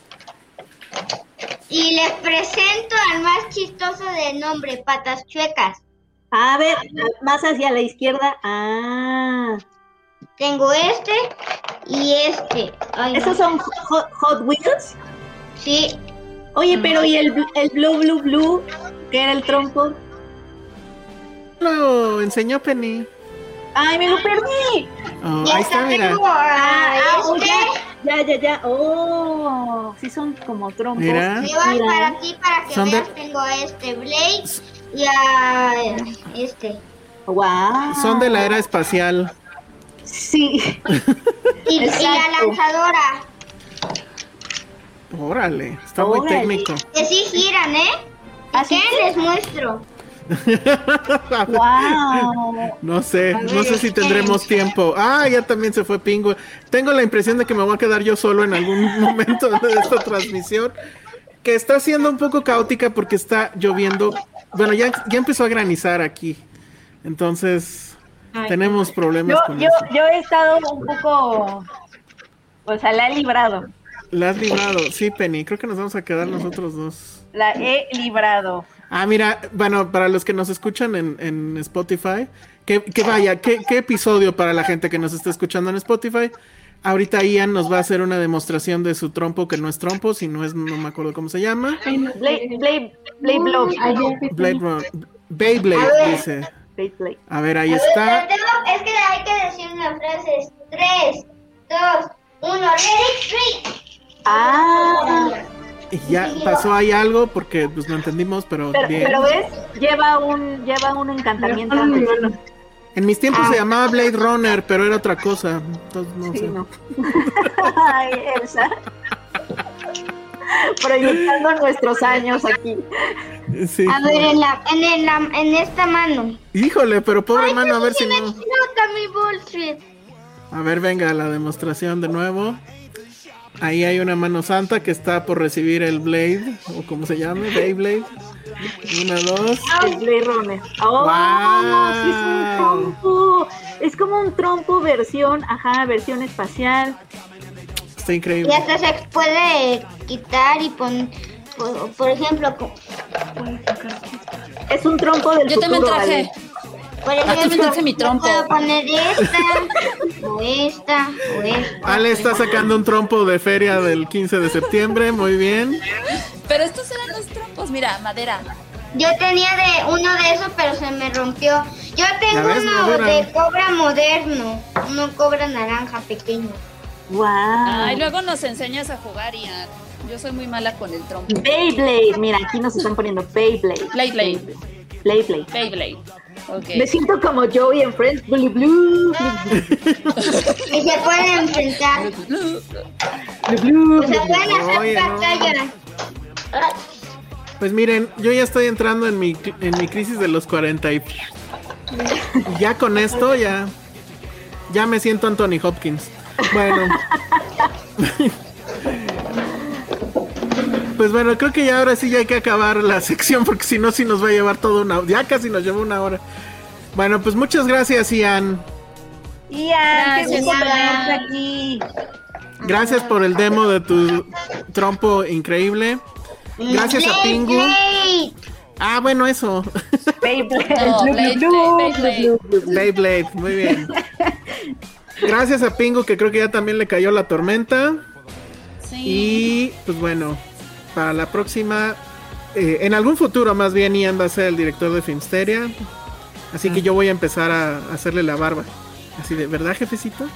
Y les presento al más chistoso de nombre, Patas Chuecas. A ver, más hacia la izquierda. Ah, Tengo este y este. Ay, no. ¿esos son Hot, Hot Wheels? Sí. Oye, pero ¿y el, bl- el Blue Blue Blue? Que era el trompo. Lo enseñó Penny. ¡Ay, me lo perdí! Oh, Y ahí acá está, mira. tengo a Ah, ah, oh, este. ya, ya, ya, ya. Oh, sí son como trompos. Mira. Llevan Mira. para ti para que Son de- veas. Tengo a este Blade y a este. Wow. Son de la era espacial. Sí. Y, y la Exacto. lanzadora. Órale, está muy Órale. técnico. Que sí giran, ¿eh? ¿Ah, Si sí? quieren les muestro. Wow. No sé, A ver, no sé si tendremos este. tiempo. Ah, ya también se fue Pingu. Tengo la impresión de que me voy a quedar yo solo en algún momento de esta transmisión, que está siendo un poco caótica porque está lloviendo. Bueno, ya, ya empezó a granizar aquí. Entonces, Ay. tenemos problemas Yo, con yo, eso. yo he estado un poco. O sea, la he librado. La has librado. Sí, Penny, creo que nos vamos a quedar nosotros dos. La he librado. Ah, mira, bueno, para los que nos escuchan en, en Spotify, que, que vaya, ¿qué, qué episodio para la gente que nos está escuchando en Spotify. Ahorita Ian nos va a hacer una demostración de su trompo, que no es trompo, sino es, no me acuerdo cómo se llama. Blade, Blade, Blade Blow. Blade Run- Beyblade, A ver. dice. Blade, Blade. A ver, ahí A ver, está. pero tengo- es que hay que decir unas frases. Tres, dos, uno, ready, three. Ah, Y ya pasó ahí algo porque pues no entendimos, pero pero, bien. pero ves, lleva un, lleva un encantamiento antes. En mis tiempos se llamaba Blade Runner, pero era otra cosa. Entonces, no Sí, sé. no. Ay, Elsa. Proyectando nuestros años aquí. Sí. A ver, en, la, en, el- la- en esta mano. Híjole, pero pobre Ay, mano, a ver se si me no. explota mi bullshit. A ver, venga, la demostración de nuevo. Ahí hay una mano santa que está por recibir el Blade, o como se llame, Beyblade. Una, dos. El Blade Runner. Oh, Guau. sí es un trompo. Es como un trompo versión, ajá, versión espacial. Está Y increíble. hasta se puede quitar y poner, por, por ejemplo, co- Es un trompo del Yo también futuro, traje. Ale. por Ah, también ejemplo, traje mi yo trompo. puedo poner esta, o esta, o esta. Ale está sacando un trompo de feria del quince de septiembre, muy bien. Pero estos eran los trompos, mira, madera. Yo tenía de uno de esos, pero se me rompió. Yo tengo ves, uno madura. de cobra moderno, uno cobra naranja pequeño. Wow. Ay, luego nos enseñas a jugar, Ian. Yo soy muy mala con el trompo. Beyblade, mira, aquí nos están poniendo Beyblade. Blade, Blade. Blade Blade. Beyblade. Okay. Me siento como Joey en Friends. Blue, blue, Y se pueden enfrentar. blue, blue, O sea, pueden hacer Oye, no. batalla. Pues miren, yo ya estoy entrando en mi, en mi crisis de los cuarenta y ya con esto ya, ya me siento Anthony Hopkins. Bueno. Pues bueno, creo que ya ahora sí ya hay que acabar la sección porque si no, sí nos va a llevar toda una hora. Ya casi nos llevó una hora. Bueno, pues muchas gracias, Ian. Ian, qué Gracias, gusto Ian. tenerte aquí. Gracias por el demo de tu trompo increíble. Gracias a Pingu. Blade. Ah, bueno, eso. Beyblade. No, Blue, Blade, blue, blue, Beyblade. blue, blue, blue. Beyblade, muy bien. Gracias a Pingu, que creo que ya también le cayó la tormenta. Sí. Y pues bueno, para la próxima, eh, en algún futuro más bien, Ian va a ser el director de Filmsteria. Así que yo voy a empezar a hacerle la barba. Así de, ¿verdad, jefecito?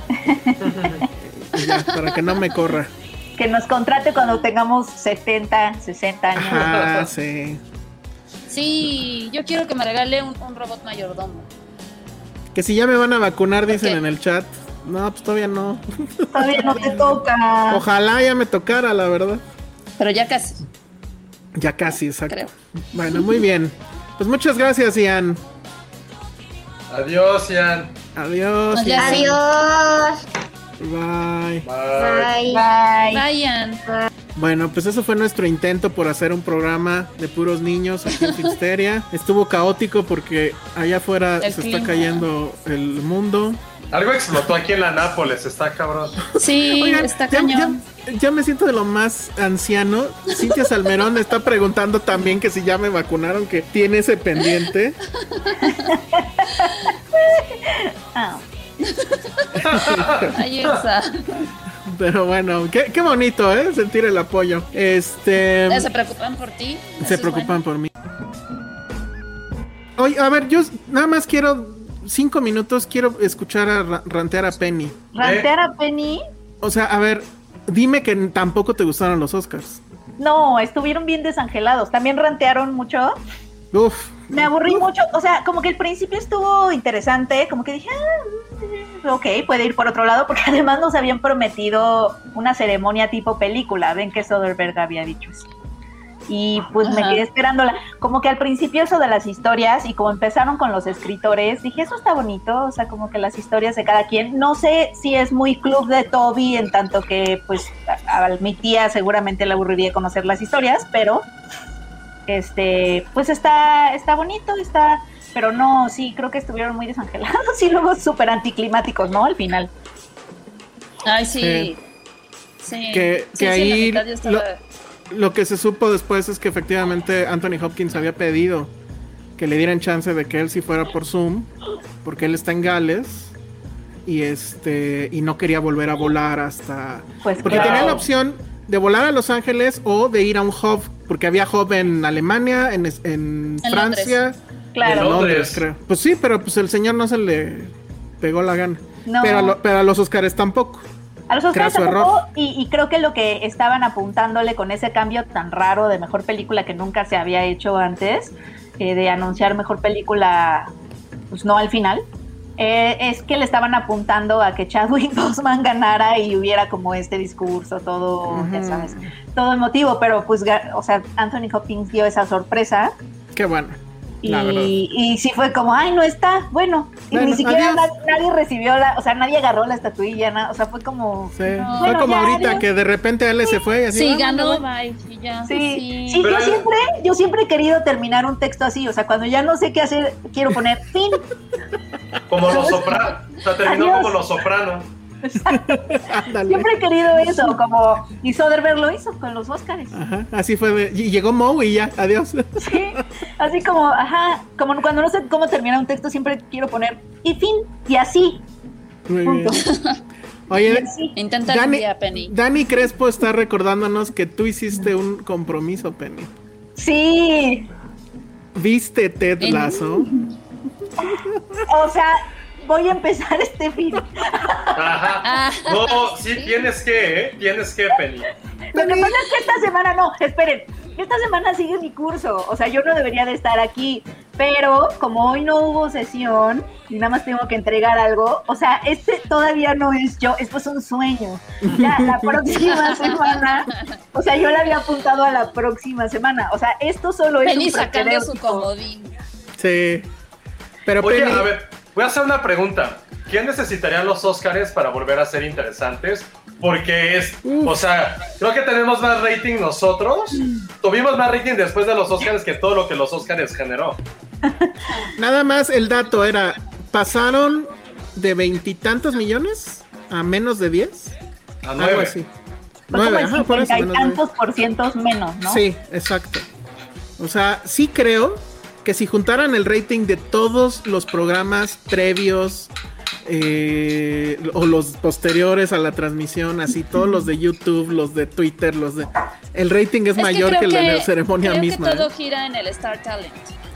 Y ya, para que no me corra. Que nos contrate cuando tengamos setenta, sesenta años. Ajá, sí. Sí, yo quiero que me regale un, un robot mayordomo. Que si ya me van a vacunar, dicen qué? en el chat. No, pues todavía no. Todavía no te toca. Ojalá ya me tocara, la verdad. Pero ya casi, Ya casi, exacto. creo. Bueno, muy bien. Pues muchas gracias, Ian. Adiós, Ian. Adiós. No, ya Ian. sí. Adiós. Bye. Bye. Bye. Bye. Ryan. Bueno, pues eso fue nuestro intento por hacer un programa de puros niños aquí en Filmsteria. Estuvo caótico porque allá afuera El se clima. está cayendo el mundo. Algo explotó aquí en la Nápoles, está cabrón. Sí, Oigan, está ya, cañón. ya- ya me siento de lo más anciano. Cintia Salmerón me está preguntando también que si ya me vacunaron, que tiene ese pendiente. Ah. Ahí está. Pero bueno, qué, qué bonito, ¿eh? Sentir el apoyo. Este... Eh, Se preocupan por ti. Eso Se es preocupan bueno. por mí. Oye, a ver, yo nada más quiero cinco minutos, quiero escuchar a ra- rantear a Penny. ¿Rantear a Penny? O sea, a ver, dime que tampoco te gustaron los Oscars. No, estuvieron bien desangelados. También rantearon mucho. Uf. Me aburrí mucho. O sea, como que el principio estuvo interesante. Como que dije, ah, ok, puede ir por otro lado. Porque además nos habían prometido una ceremonia tipo película. Ven que Soderbergh había dicho eso. Y pues me Ajá. quedé esperándola. Como que al principio eso de las historias y como empezaron con los escritores, dije, eso está bonito, o sea, como que las historias de cada quien. No sé si es muy club de Toby, en tanto que pues a, a mi tía seguramente le aburriría conocer las historias, pero este, pues está, está bonito, está, pero no, sí, creo que estuvieron muy desangelados y luego súper anticlimáticos, ¿no? Al final. Ay, sí. Sí. Sí. Que- Sí, que sí, ahí la mitad ya estaba- Lo que se supo después es que efectivamente Anthony Hopkins había pedido que le dieran chance de que él sí fuera por Zoom, porque él está en Gales y este y no quería volver a volar hasta Pues porque claro. tenía la opción de volar a Los Ángeles o de ir a un hub, porque había hub en Alemania, en, es- en En Francia, Claro. en Londres, Londres. creo. Pues sí, pero pues el señor no se le pegó la gana. No. Pero, a lo- pero a los Oscars tampoco. A los Oscars Craso tampoco, error. y, y creo que lo que estaban apuntándole con ese cambio tan raro de mejor película que nunca se había hecho antes, eh, de anunciar mejor película, pues no al final, eh, es que le estaban apuntando a que Chadwick Boseman ganara y hubiera como este discurso todo, ya Ujú. sabes, todo emotivo, pero pues, ga- o sea, Anthony Hopkins dio esa sorpresa. Qué bueno. La verdad. Y, y sí fue como, ay, no está, bueno, y Bueno, ni siquiera adiós. na- nadie recibió la, o sea, nadie agarró la estatuilla, na- o sea, fue como... Sí. No. Fue Bueno, como ya, ahorita adiós. que de repente él se fue y así. Sí, "Ah, ganó, bueno, bye. Y ya. Sí, sí, Pero- yo siempre, yo siempre he querido terminar un texto así, o sea, cuando ya no sé qué hacer, quiero poner fin. Como los sopranos. O sea, terminó Adiós. como los sopranos. ándale". Siempre he querido eso, como, y Soderbergh lo hizo con los Óscares. Ajá, así fue. de- y llegó Moe y ya, adiós. Sí, así como, ajá, como cuando no sé cómo terminar un texto, siempre quiero poner y fin, y así, Muy bien. punto. Y Oye, así. Intenta un Dani, día, Penny. Dani Crespo está recordándonos que tú hiciste un compromiso, Penny. Sí, ¿Viste Ted En- Lasso? o sea, voy a empezar este fin. Ajá. No, sí, tienes que, ¿eh? Tienes que, Penny. Lo que pasa es que esta semana no, esperen, esta semana sigue mi curso, o sea, yo no debería de estar aquí, Pero como hoy no hubo sesión y nada más tengo que entregar algo, o sea, este todavía no es yo, esto es un sueño. Ya la próxima semana, o sea, yo le había apuntado a la próxima semana. O sea, esto solo es Penny un sacando su propedéutico. comodín. Sí. Pero Oye, Penny, a ver, voy a hacer una pregunta. ¿Quién necesitarían los Óscares para volver a ser interesantes? Porque es, Uf. o sea, creo que tenemos más rating nosotros. Tuvimos más rating después de los Óscares que todo lo que los Óscares generó. nada más el dato era, pasaron de veintitantos millones a menos de diez. A Algo nueve. así. Fue como el ajá, por eso, cincuenta y menos nueve. tantos por cientos menos, ¿no? Sí, exacto. O sea, sí creo que si juntaran el rating de todos los programas previos eh, o los posteriores a la transmisión, así todos los de YouTube, los de Twitter, los de... El rating es, Es mayor creo que, la ceremonia creo misma. que todo ¿eh? gira en el Star Talent.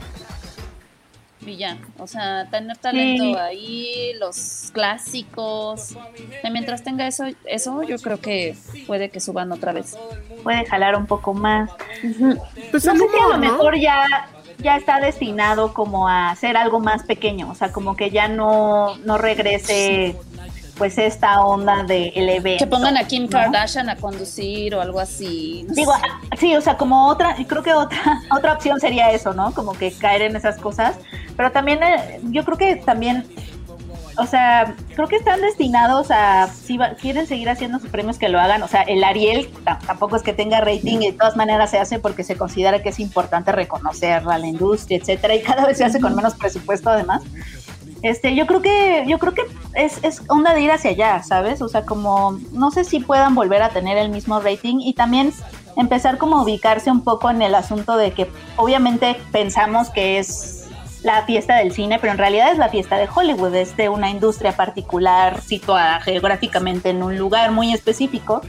Y ya, o sea, tener talento Sí. ahí, los clásicos. Y mientras tenga eso, eso yo creo que puede que suban otra vez. Puede jalar un poco más. Pues No el sé si a humor, lo ¿no? mejor ya, ya está destinado como a ser algo más pequeño, o sea, como que ya no, no regrese pues esta onda de el evento. Que pongan a Kim ¿no? Kardashian a conducir o algo así. No Digo, sé. ah, sí, o sea, como otra, y creo que otra, otra opción sería eso, ¿no? Como que caer en esas cosas. Pero también, eh, yo creo que también, o sea, creo que están destinados a, si va- quieren seguir haciendo sus premios, que lo hagan. O sea, el Ariel t- tampoco es que tenga rating, y de todas maneras se hace porque se considera que es importante reconocer a la industria, etcétera, y cada vez se hace con menos presupuesto además. Este, yo creo que, yo creo que es, es onda de ir hacia allá, ¿sabes? O sea, como, no sé si puedan volver a tener el mismo rating y también empezar como a ubicarse un poco en el asunto de que obviamente pensamos que es la fiesta del cine, pero en realidad es la fiesta de Hollywood, es de una industria particular situada geográficamente en un lugar muy específico.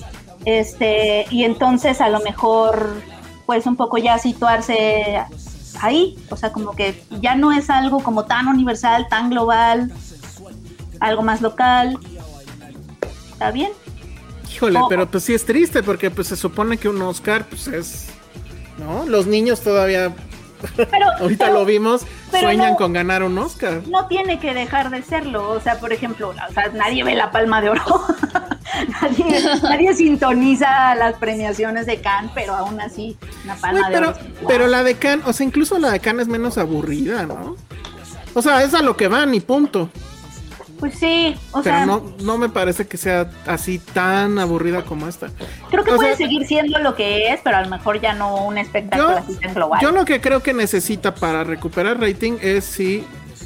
Este, y entonces a lo mejor, pues un poco ya situarse ahí, o sea, como que ya no es algo como tan universal, tan global, algo más local. ¿Está bien? Híjole, Oh. pero pues sí es triste porque pues se supone que un Oscar pues es, ¿no? Los niños todavía, Pero, ahorita pero lo vimos, pero sueñan no- con ganar un Oscar. no tiene que dejar de serlo, o sea, por ejemplo, o sea, nadie ve la Palma de Oro, nadie, nadie sintoniza las premiaciones de Cannes, pero aún así, una Palma Güey, de pero, Oro. es- pero la de Cannes, o sea, incluso la de Cannes es menos aburrida, ¿no? O sea, es a lo que van y punto. Pues sí, o Pero sea, no, no me parece que sea así tan aburrida como esta. creo que o puede sea- seguir siendo lo que es, pero a lo mejor ya no un espectáculo Yo, así tan global. yo lo que creo que necesita para recuperar rating es sí,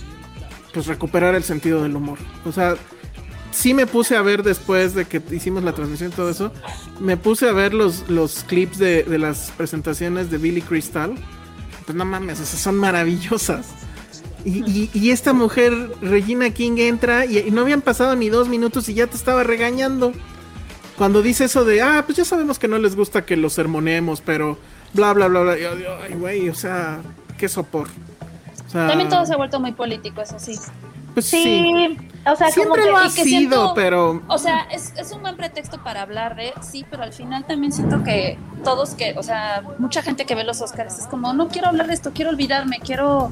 pues recuperar el sentido del humor. O sea, sí me puse a ver después de que hicimos la transmisión y todo eso, me puse a ver los, los clips de, de las presentaciones de Billy Crystal. Pues no mames, o sea, son maravillosas. Y, y, y esta mujer, Regina King, entra y, y no habían pasado ni dos minutos y ya te estaba regañando. Cuando dice eso de, ah, pues ya sabemos que no les gusta que los sermonemos, pero bla, bla, bla, bla. Y yo, ay, güey, o sea, qué sopor. O sea, También todo se ha vuelto muy político, eso sí. pues sí. Sí, o sea, Siempre como lo que, ha y que sido, siento- pero... O sea, es, es un buen pretexto para hablar de, sí, pero al final también siento que todos que, o sea, mucha gente que ve los Oscars es como, no quiero hablar de esto, quiero olvidarme, quiero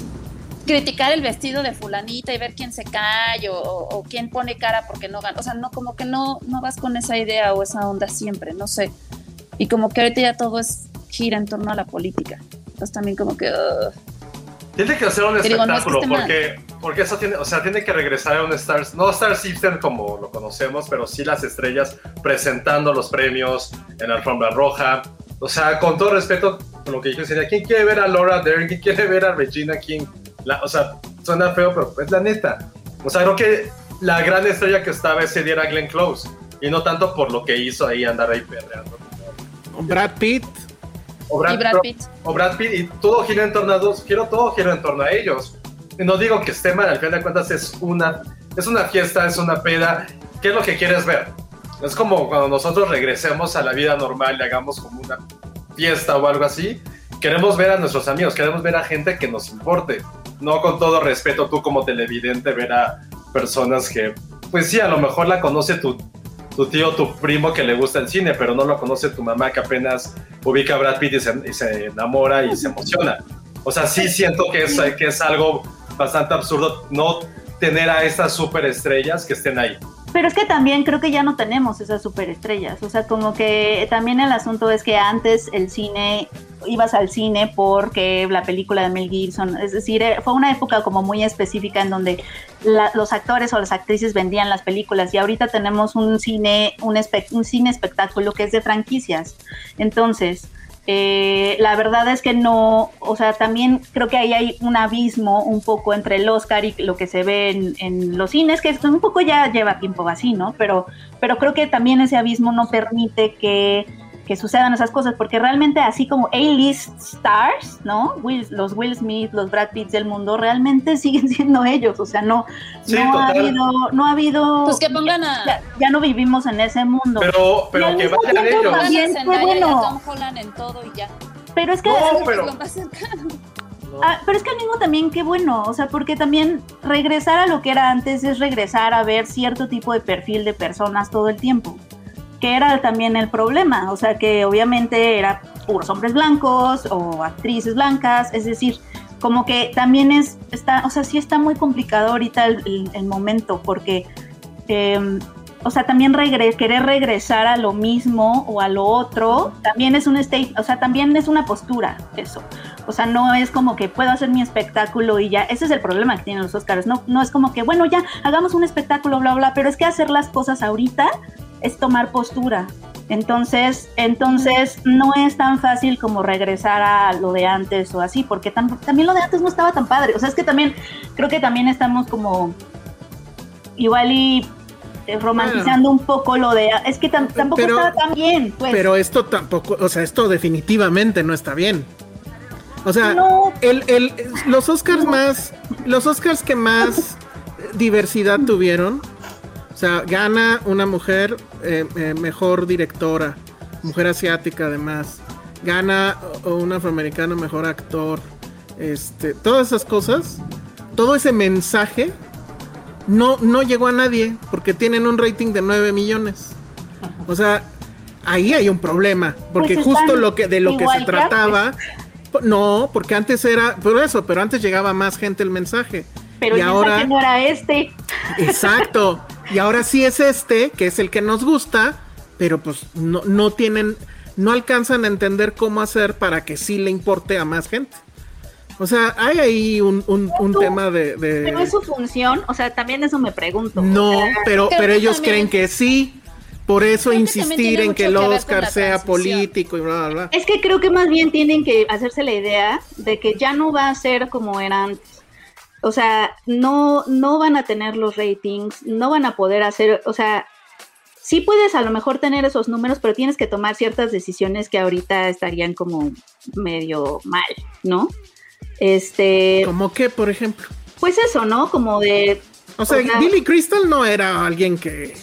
criticar el vestido de fulanita y ver quién se cae o, o- o quién pone cara porque no gana. O sea, no, como que no, no vas con esa idea o esa onda siempre, no sé. Y como que ahorita ya todo es gira en torno a la política. Entonces también como que... uh, Tiene que hacer un Te digo, no es que espectáculo esté mal. porque, porque eso tiene, o sea, tiene que regresar a un Star, no Star System como lo conocemos, pero sí las estrellas presentando los premios en la alfombra roja. O sea, con todo respeto, lo que dije sería, ¿quién quiere ver a Laura Dern? ¿Quién quiere ver a Regina King? La, o sea, suena feo, pero es la neta. O sea, creo que la gran estrella que estaba ese día era Glenn Close. Y no tanto por lo que hizo ahí andar ahí perreando. Brad Pitt. O Brad, Y Brad pero- Pitt. O Brad Pitt, y todo gira en torno a dos, quiero todo gira en torno a ellos. Y no digo que esté mal, al final de cuentas es una, es una fiesta, es una peda. ¿Qué es lo que quieres ver? Es como cuando nosotros regresemos a la vida normal y hagamos como una fiesta o algo así. Queremos ver a nuestros amigos, queremos ver a gente que nos importe. No, con todo respeto, tú como televidente, ver a personas que, pues sí, a lo mejor la conoce tu, tu tío, tu primo que le gusta el cine, pero no lo conoce tu mamá que apenas ubica a Brad Pitt y se, y se enamora y se emociona. O sea, sí siento que es, que es algo bastante absurdo no tener a estas superestrellas que estén ahí. Pero es que también creo que ya no tenemos esas superestrellas, o sea, como que también el asunto es que antes el cine, ibas al cine porque la película de Mel Gibson, es decir, fue una época como muy específica en donde la, los actores o las actrices vendían las películas y ahorita tenemos un cine, un, espe- un cine espectáculo que es de franquicias, entonces... Eh, la verdad es que no, o sea, también creo que ahí hay un abismo un poco entre el Oscar y lo que se ve en, en los cines, que un poco ya lleva tiempo así, ¿no? Pero, pero creo que también ese abismo no permite que, que sucedan esas cosas, porque realmente así como A-list stars, ¿no? Will, los Will Smith, los Brad Pitt del mundo, realmente siguen siendo ellos, o sea, no, sí, no ha habido, no ha habido... Pues que pongan a... Ya, ya no vivimos en ese mundo. Pero, pero que vayan ellos. También fue bueno. Tom Holland en todo y ya. Pero es que... No, es pero... lo más cercano. Ah, pero es que al mismo también qué bueno, o sea, porque también regresar a lo que era antes es regresar a ver cierto tipo de perfil de personas todo el tiempo, que era también el problema, o sea, que obviamente era puros hombres blancos o actrices blancas, es decir, como que también es, está, o sea, sí está muy complicado ahorita el, el, el momento, porque, eh, o sea, también regre- querer regresar a lo mismo o a lo otro, también es un state, o sea, también es una postura, eso. O sea, no es como que puedo hacer mi espectáculo y ya, ese es el problema que tienen los Oscars, no, no es como que, bueno, ya, hagamos un espectáculo, bla, bla, pero es que hacer las cosas ahorita es tomar postura. Entonces, entonces no es tan fácil como regresar a lo de antes o así, porque tam- también lo de antes no estaba tan padre. O sea, es que también, creo que también estamos como igual y eh, romantizando bueno. un poco lo de... Es que tam- tampoco pero, estaba tan bien, pues. Pero esto tampoco, o sea, esto definitivamente no está bien. O sea, no. el, el, los Oscars no. más, los Oscars que más diversidad tuvieron, o sea, gana una mujer eh, eh, mejor directora, mujer asiática además, gana un afroamericano mejor actor, este, todas esas cosas, todo ese mensaje no, no llegó a nadie porque tienen un rating de nueve millones. O sea, ahí hay un problema, porque pues justo lo que de lo que se trataba, que no, porque antes era, por eso, pero antes llegaba más gente el mensaje. Pero y el ahora mensaje no era este. Exacto. Y ahora sí es este, que es el que nos gusta, pero pues no, no tienen, no alcanzan a entender cómo hacer para que sí le importe a más gente. O sea, hay ahí un, un, un tema de, de... Pero es su función, o sea, también eso me pregunto. No, o sea, pero, pero ellos también... creen que sí. Por eso creo insistir que en que el que Oscar sea político y bla, bla, bla. Es que creo que más bien tienen que hacerse la idea de que ya no va a ser como era antes. O sea, no, no van a tener los ratings, no van a poder hacer, o sea, sí puedes a lo mejor tener esos números, pero tienes que tomar ciertas decisiones que ahorita estarían como medio mal, ¿no? Este... ¿Cómo qué, por ejemplo? Pues eso, ¿no? Como de... O sea, o sea Billy Crystal no era alguien que...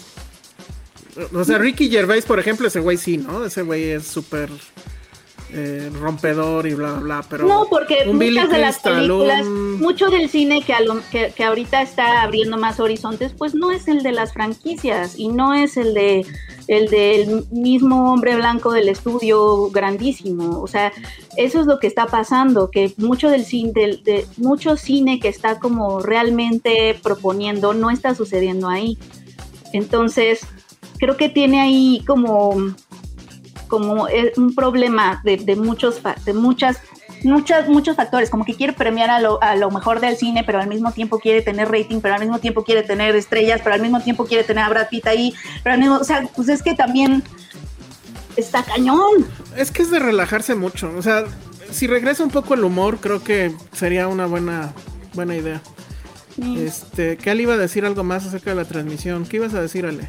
O sea, Ricky Gervais, por ejemplo, ese güey sí, ¿no? Ese güey es súper... Eh, rompedor y bla, bla, bla, pero... No, porque muchas Billy de Crystal, las películas, un... mucho del cine que, a lo, que, que ahorita está abriendo más horizontes, pues no es el de las franquicias y no es el de el del mismo hombre blanco del estudio grandísimo. O sea, eso es lo que está pasando, que mucho del cine, de, de, mucho cine que está como realmente proponiendo no está sucediendo ahí. Entonces, creo que tiene ahí como... como un problema de, de muchos de muchas muchas muchos factores, como que quiere premiar a lo, a lo mejor del cine, pero al mismo tiempo quiere tener rating, pero al mismo tiempo quiere tener estrellas, pero al mismo tiempo quiere tener a Brad Pitt ahí, pero al mismo, o sea, pues es que también está cañón. Es que es de relajarse mucho, o sea, si regresa un poco el humor, creo que sería una buena buena idea. Sí. Este, ¿qué le iba a decir algo más acerca de la transmisión? ¿Qué ibas a decir, Ale?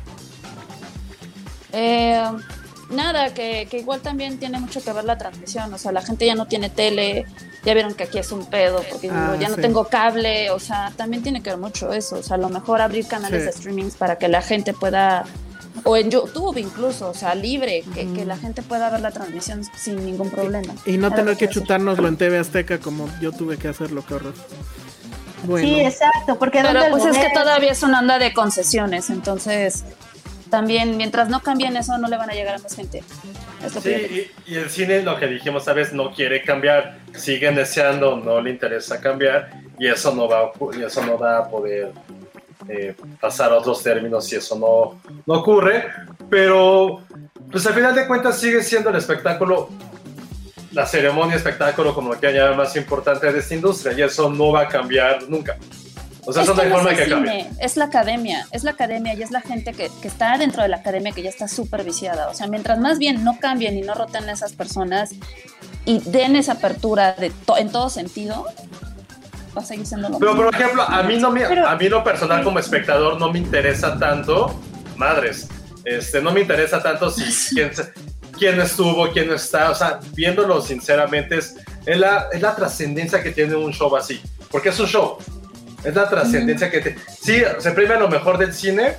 Eh Nada, que, que igual también tiene mucho que ver la transmisión, o sea, la gente ya no tiene tele, ya vieron que aquí es un pedo, porque ah, ya no sí. tengo cable, o sea, también tiene que ver mucho eso, o sea, a lo mejor abrir canales sí. de streamings para que la gente pueda, o en YouTube incluso, o sea, libre, que, mm. que la gente pueda ver la transmisión sin ningún problema. Y, y no tener que chutárnoslo en T V Azteca como yo tuve que hacerlo, qué horror. Bueno. Sí, exacto, porque pero pues es que todavía es una onda de concesiones, entonces... también, mientras no cambien eso, no le van a llegar a más gente. Es lo que sí, y, y el cine, lo que dijimos, ¿sabes? No quiere cambiar, sigue deseando, no le interesa cambiar, y eso no va, y eso no va a poder eh, pasar a otros términos si eso no, no ocurre, pero pues al final de cuentas sigue siendo el espectáculo, la ceremonia espectáculo, como lo que llamar más importante de esta industria, y eso no va a cambiar nunca. O sea, es eso no hay no forma es que el cambie. cine, es la academia, es la academia y es la gente que, que está dentro de la academia que ya está súper viciada. O sea, mientras más bien no cambien y no roten a esas personas y den esa apertura de to- en todo sentido, va a seguir siendo lo Pero mismo. por ejemplo, a mí no me, Pero- a mí lo personal como espectador no me interesa tanto, madres, este, no me interesa tanto si quién, se- quién estuvo, quién no está, o sea, viéndolo sinceramente es, es la, es la trascendencia que tiene un show así, porque es un show, es la trascendencia que te, sí, se premia lo mejor del cine.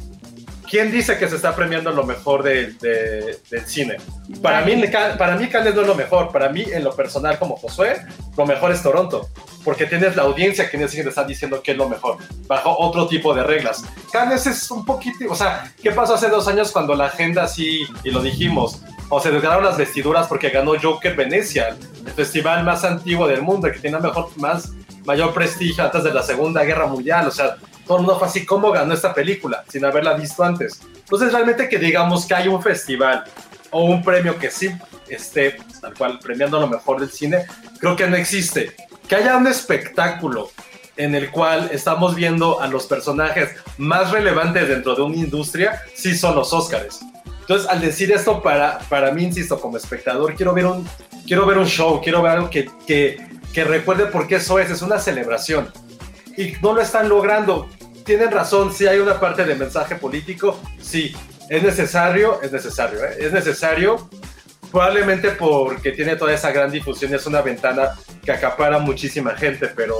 ¿Quién dice que se está premiando lo mejor de, de, del cine? Para mí, para mí Cannes no es lo mejor. Para mí, en lo personal, como Josué, lo mejor es Toronto. Porque tienes la audiencia que en el cine te está diciendo que es lo mejor, bajo otro tipo de reglas. Cannes es un poquito... O sea, ¿qué pasó hace dos años cuando la agenda sí, y lo dijimos, o se desgarraron las vestiduras porque ganó Joker Venecia, el festival más antiguo del mundo, que tiene mejor, más, mayor prestigio antes de la Segunda Guerra Mundial? O sea, todo el mundo fue así, ¿cómo ganó esta película? Sin haberla visto antes. Entonces, realmente que digamos que hay un festival o un premio que sí esté, tal cual, premiando lo mejor del cine, creo que no existe. Que haya un espectáculo en el cual estamos viendo a los personajes más relevantes dentro de una industria, sí son los Óscares. Entonces, al decir esto, para, para mí, insisto, como espectador, quiero ver un, quiero ver un show, quiero ver algo que, que, que recuerde por qué eso es, es una celebración. Y no lo están logrando. Tienen razón, sí hay una parte de mensaje político, sí, es necesario, es necesario, ¿eh? es necesario, probablemente porque tiene toda esa gran difusión y es una ventana que acapara muchísima gente, pero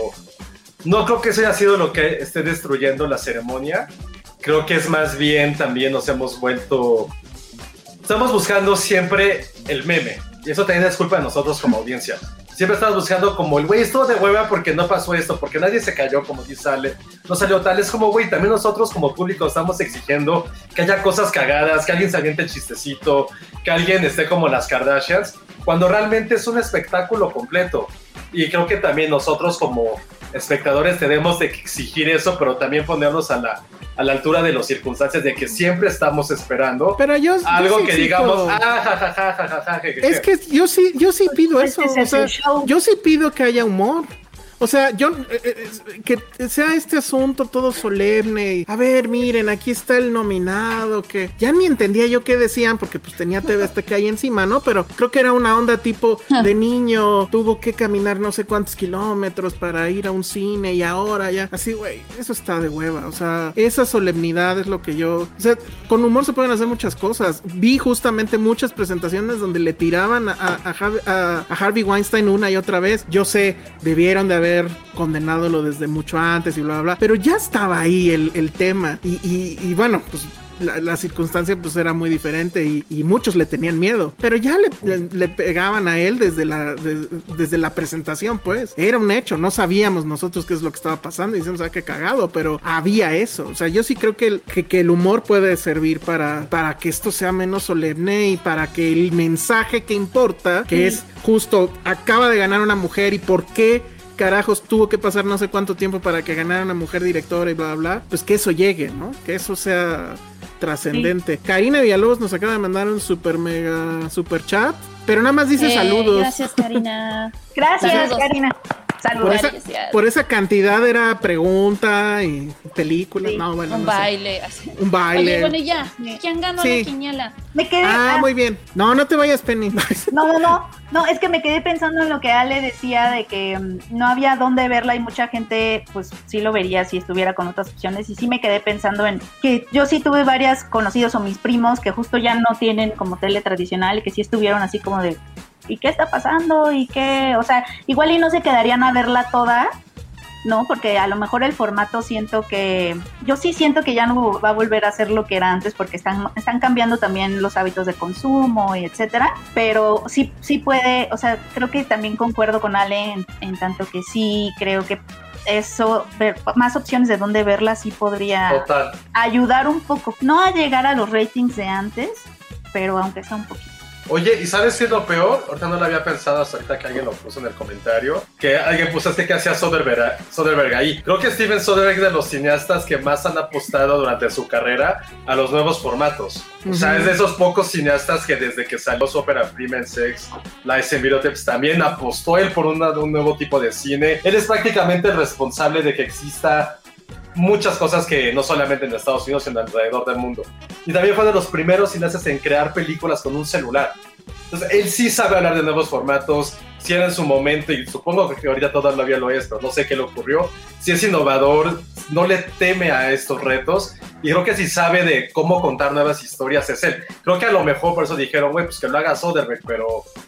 no creo que eso haya sido lo que esté destruyendo la ceremonia. Creo que es más bien también nos hemos vuelto, estamos buscando siempre el meme, y eso también es culpa de nosotros como audiencia. Siempre estamos buscando como el güey, estuvo de hueva porque no pasó esto, porque nadie se cayó, como dice Ale, no salió tal. Es como, güey, también nosotros como público estamos exigiendo que haya cosas cagadas, que alguien se aviente el chistecito, que alguien esté como las Kardashians, cuando realmente es un espectáculo completo. Y creo que también nosotros como espectadores tenemos de exigir eso, pero también ponernos a la, a la altura de las circunstancias de que siempre estamos esperando Pero yo, algo yo sí que exijo. digamos, ah, ja, ja, ja, ja, ja, ja, je, je, Es je. que yo sí, yo sí pido eso. Ese O es sea, el show. yo sí pido que haya humor. O sea, yo eh, eh, que sea este asunto todo solemne. Y, a ver, miren, aquí está el nominado. Que ya ni entendía yo qué decían, porque pues tenía T V este que hay encima, ¿no? Pero creo que era una onda tipo de niño. Tuvo que caminar no sé cuántos kilómetros para ir a un cine y ahora ya. Así, güey, eso está de hueva. O sea, esa solemnidad es lo que yo. O sea, con humor se pueden hacer muchas cosas. Vi justamente muchas presentaciones donde le tiraban a, a, a, Harvey, a, a Harvey Weinstein una y otra vez. Yo sé, debieron de haber condenado lo desde mucho antes y bla bla bla, pero ya estaba ahí el, el tema y, y, y bueno, pues la, la circunstancia pues era muy diferente y, y muchos le tenían miedo, pero ya le, le, le pegaban a él desde la de, desde la presentación, pues era un hecho, no sabíamos nosotros qué es lo que estaba pasando y decíamos, ah, qué cagado, pero había eso. O sea, yo sí creo que el, que, que el humor puede servir para, para que esto sea menos solemne y para que el mensaje que importa, que es justo, acaba de ganar una mujer y por qué carajos tuvo que pasar no sé cuánto tiempo para que ganara una mujer directora y bla, bla, bla, pues que eso llegue, ¿no? Que eso sea trascendente. Sí. Karina Villalobos nos acaba de mandar un super mega super chat, pero nada más dice Eh, saludos. Gracias, Karina. Gracias, Saludos. Karina. Por Saludos. esa, por esa cantidad era pregunta y películas. Sí, no, bueno, Un no sé. baile. Así. Un baile. Oye, bueno, y ya. ¿Quién ganó Sí. la quiniela? Me quedé. Ah, ah, muy bien. No, no te vayas, Penny. No, no, no, no, es que me quedé pensando en lo que Ale decía de que um, no había dónde verla y mucha gente pues sí lo vería si estuviera con otras opciones y sí me quedé pensando en que yo sí tuve varias conocidos o mis primos que justo ya no tienen como tele tradicional y que sí estuvieron así como de ¿y qué está pasando? ¿Y qué? O sea, igual y no se quedarían a verla toda, ¿no? Porque a lo mejor el formato siento que, yo sí siento que ya no va a volver a ser lo que era antes porque están, están cambiando también los hábitos de consumo y etcétera, pero sí, sí puede, o sea, creo que también concuerdo con Ale en, en tanto que sí creo que eso, ver más opciones de dónde verla sí podría Total. ayudar un poco. No a llegar a los ratings de antes, pero aunque sea un poquito. Oye, ¿y sabes qué es lo peor? Ahorita no lo había pensado hasta ahorita que alguien lo puso en el comentario. Que alguien puso este que hacía Soderbergh, Soderbergh ahí. Creo que Steven Soderbergh es de los cineastas que más han apostado durante su carrera a los nuevos formatos. Uh-huh. O sea, es de esos pocos cineastas que desde que salió su ópera prima en Sex, Lies and Videotapes, también apostó él por una, un nuevo tipo de cine. Él es prácticamente el responsable de que exista muchas cosas que no solamente en Estados Unidos, sino alrededor del mundo. Y también fue de los primeros cineastas en crear películas con un celular. Entonces, él sí sabe hablar de nuevos formatos, si era en su momento, y supongo que ahorita todavía lo es, pero no sé qué le ocurrió. Si es innovador, no le teme a estos retos, y creo que si sabe de cómo contar nuevas historias es él. Creo que a lo mejor por eso dijeron, güey, pues que lo haga Soderbergh, pero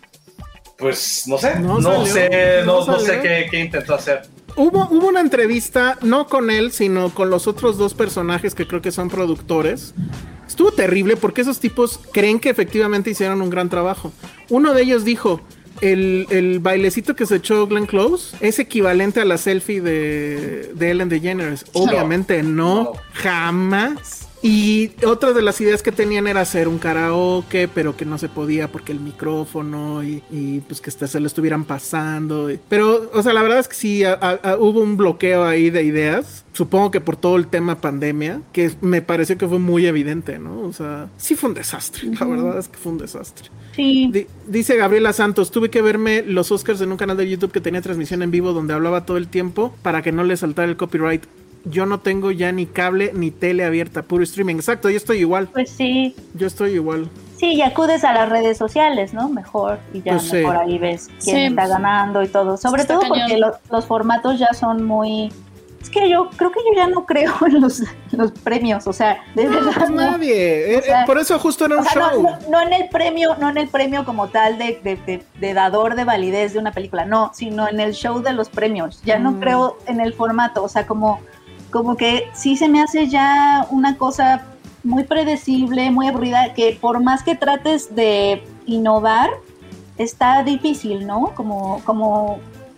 pues no sé, no, no salió, sé, no, no, no sé qué, qué intentó hacer. Hubo, hubo una entrevista, no con él, sino con los otros dos personajes que creo que son productores. Estuvo terrible porque esos tipos creen que efectivamente hicieron un gran trabajo. Uno de ellos dijo, el, el bailecito que se echó Glenn Close es equivalente a la selfie de, de Ellen DeGeneres. Obviamente no, no, jamás. Y otra de las ideas que tenían era hacer un karaoke, pero que no se podía porque el micrófono y, y pues que se lo estuvieran pasando. Y, pero, o sea, la verdad es que sí, a, a, hubo un bloqueo ahí de ideas. Supongo que por todo el tema pandemia, que me pareció que fue muy evidente, ¿no? O sea, sí fue un desastre. La verdad es que fue un desastre. Sí. D- dice Gabriela Santos, tuve que verme los Oscars en un canal de YouTube que tenía transmisión en vivo donde hablaba todo el tiempo para que no le saltara el copyright. Yo no tengo ya ni cable ni tele abierta, puro streaming. Exacto, yo estoy igual. Pues sí. Yo estoy igual. Sí, y acudes a las redes sociales, ¿no? Mejor, y ya pues mejor sí. Ahí ves quién sí. está ganando y todo. Sobre está todo cañón. Porque lo, los formatos ya son muy... Es que yo creo que yo ya no creo en los, los premios, o sea, de no, verdad. No, nadie. O sea, por eso justo era un o sea, show. No, no, no en el premio, no en el premio como tal de, de, de, de dador de validez de una película, no, sino en el show de los premios. Ya mm. no creo en el formato, o sea, como, como que sí se me hace ya una cosa muy predecible, muy aburrida, que por más que trates de innovar, está difícil, ¿no? Como, como,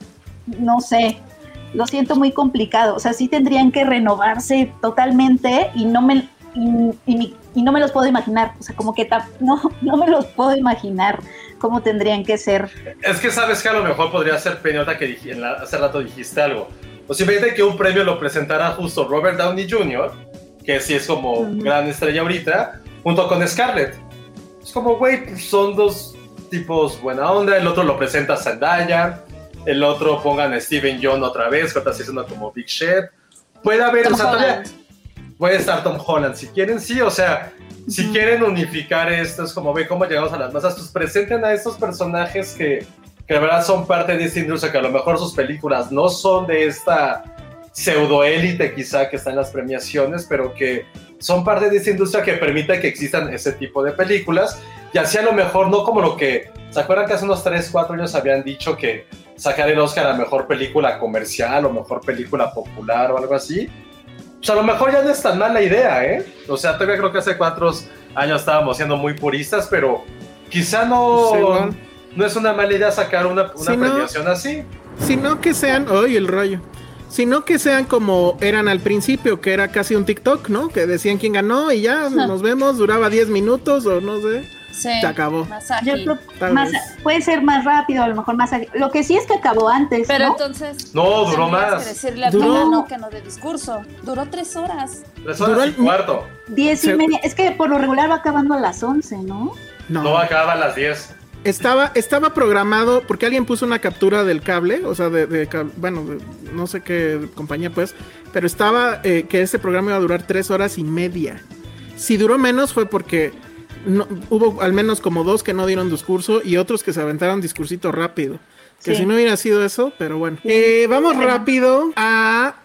no sé. Lo siento muy complicado, o sea, sí tendrían que renovarse totalmente y no me y, y, y no me los puedo imaginar, o sea, como que ta, no, no me los puedo imaginar cómo tendrían que ser. Es que sabes que a lo mejor podría ser Peñota que dij, en la, hace rato dijiste algo, o simplemente que un premio lo presentara justo Robert Downey junior, que sí es como uh-huh. gran estrella ahorita, junto con Scarlett. Es como, güey, pues son dos tipos buena onda, el otro lo presenta Zendaya, el otro pongan a Steven Yeun otra vez, que está haciendo como Big Shit. Puede haber, o sea, todavía, puede estar Tom Holland, si quieren, sí, o sea, uh-huh. si quieren unificar esto, es como, ve cómo llegamos a las masas, pues presenten a estos personajes que, que de verdad son parte de esta industria, que a lo mejor sus películas no son de esta pseudoélite quizá que está en las premiaciones, pero que son parte de esta industria que permite que existan ese tipo de películas, y así a lo mejor no como lo que, ¿se acuerdan que hace unos tres, cuatro años habían dicho que sacar el Oscar a mejor película comercial o mejor película popular o algo así? Pues a lo mejor ya no es tan mala idea, ¿eh? O sea, todavía creo que hace cuatro años estábamos siendo muy puristas, pero quizá no, sí, no es una mala idea sacar una, una si premiación no, así. Sino que sean, ¡ay, el rollo! Sino que sean como eran al principio, que era casi un TikTok, ¿no? Que decían quién ganó y ya nos vemos, duraba diez minutos o no sé. Sí, se acabó. Yo creo más, puede ser más rápido, a lo mejor más. Lo que sí es que acabó antes. Pero ¿no? entonces. No, duró más. Que decirle a duró no, que no de discurso. Duró tres horas. Tres horas duró y cuarto. Diez y se... media. Es que por lo regular va acabando a las once, ¿no? No, no acababa a las diez. Estaba, estaba programado porque alguien puso una captura del cable, o sea, de, de bueno, de, no sé qué compañía pues, pero estaba eh, que ese programa iba a durar tres horas y media. Si duró menos fue porque no, hubo al menos como dos que no dieron discurso y otros que se aventaron discursito rápido. Que sí. Si no hubiera sido eso, pero bueno. Sí. Eh, vamos rápido a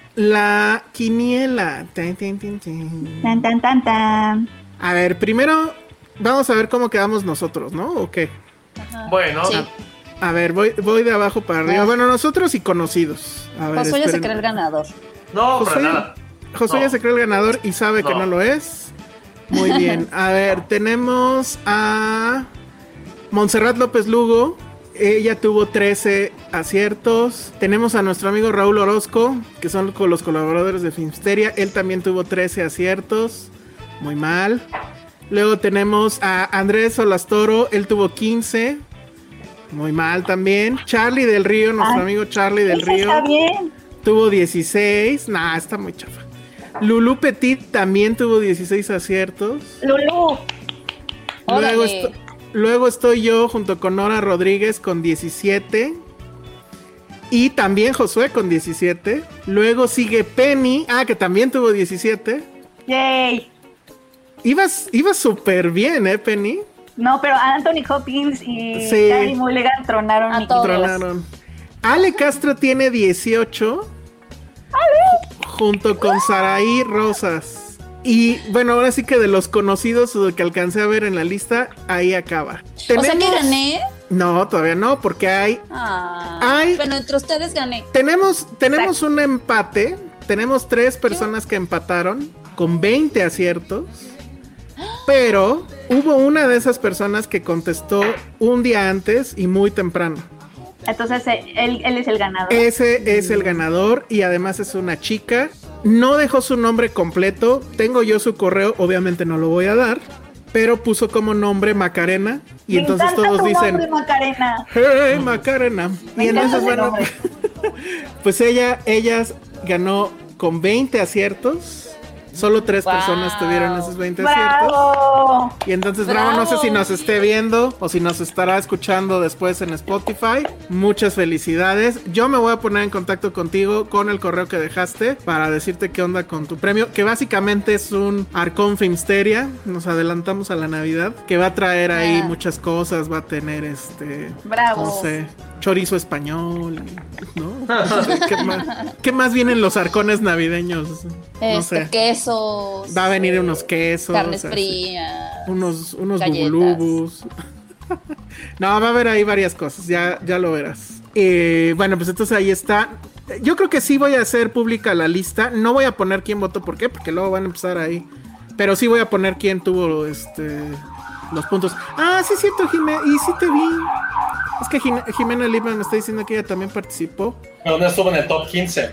la quiniela. Tan, tan, tan, tan. Tan, tan, tan, tan. A ver, primero vamos a ver cómo quedamos nosotros, ¿no? ¿O qué? Ajá. Bueno. Sí. A, a ver, voy, voy de abajo para arriba. No. Bueno, nosotros y conocidos. A ver, Josué ya se cree el ganador. No, Josué, para nada. Josué no. ya se cree el ganador y sabe no. que no lo es. Muy bien. A ver, tenemos a Montserrat López Lugo ella tuvo trece aciertos. Tenemos a nuestro amigo Raúl Orozco, que son con los colaboradores de Filmsteria. Él también tuvo trece aciertos. Muy mal. Luego tenemos a Andrés Solastoro, él tuvo quince. Muy mal también. Charlie del Río, nuestro Ay, amigo Charlie del Río. Está bien. Tuvo dieciséis. Nah, está muy chafa. Lulú Petit también tuvo dieciséis aciertos. Lulú. Luego, est- luego estoy yo junto con Nora Rodríguez con diecisiete. Y también Josué con diecisiete. Luego sigue Penny. Ah, que también tuvo diecisiete. Yay. Ibas, ibas súper bien, ¿eh, Penny? No, pero Anthony Hopkins y sí. Carey Mulligan tronaron. A todos. Tronaron. Ale Castro tiene dieciocho. ¡Ale! Junto con Saraí Rosas. Y bueno, ahora sí que de los conocidos que alcancé a ver en la lista, ahí acaba. ¿Tenemos... O sea que gané. No, todavía no, porque hay... Ah, hay bueno, entre ustedes gané. Tenemos, tenemos un empate. Tenemos tres personas ¿Qué? que empataron con veinte aciertos. Pero hubo una de esas personas que contestó un día antes y muy temprano. Entonces él, él es el ganador. Ese es el ganador y además es una chica. No dejó su nombre completo. Tengo yo su correo, obviamente no lo voy a dar. Pero puso como nombre Macarena. Y Me entonces todos tu dicen nombre, Macarena. Hey, Macarena. Me y entonces bueno, pues ella, ella ganó con veinte aciertos. Solo tres wow. personas tuvieron esos veinte ¡Bravo! aciertos. Y entonces Bravo. Bravo, no sé si nos esté viendo o si nos estará escuchando después en Spotify. Muchas felicidades. Yo me voy a poner en contacto contigo con el correo que dejaste para decirte qué onda con tu premio, que básicamente es un Arcón Filmsteria. Nos adelantamos a la Navidad, que va a traer ahí ah. muchas cosas. Va a tener este... Bravo. No sé... chorizo español, ¿no? ¿Qué más, ¿Qué más vienen los arcones navideños? No este, sé. Quesos. Va a venir unos quesos. Carnes frías. Unos, unos bubulubus. No, va a haber ahí varias cosas, ya, ya lo verás. Eh, bueno, pues entonces ahí está. Yo creo que sí voy a hacer pública la lista. No voy a poner quién votó, ¿por qué? Porque luego van a empezar ahí. Pero sí voy a poner quién tuvo este... los puntos. Ah, sí es cierto, Jimena. Y sí te vi. Es que Jim- Jimena Lima me está diciendo que ella también participó. Pero no estuvo en el top quince.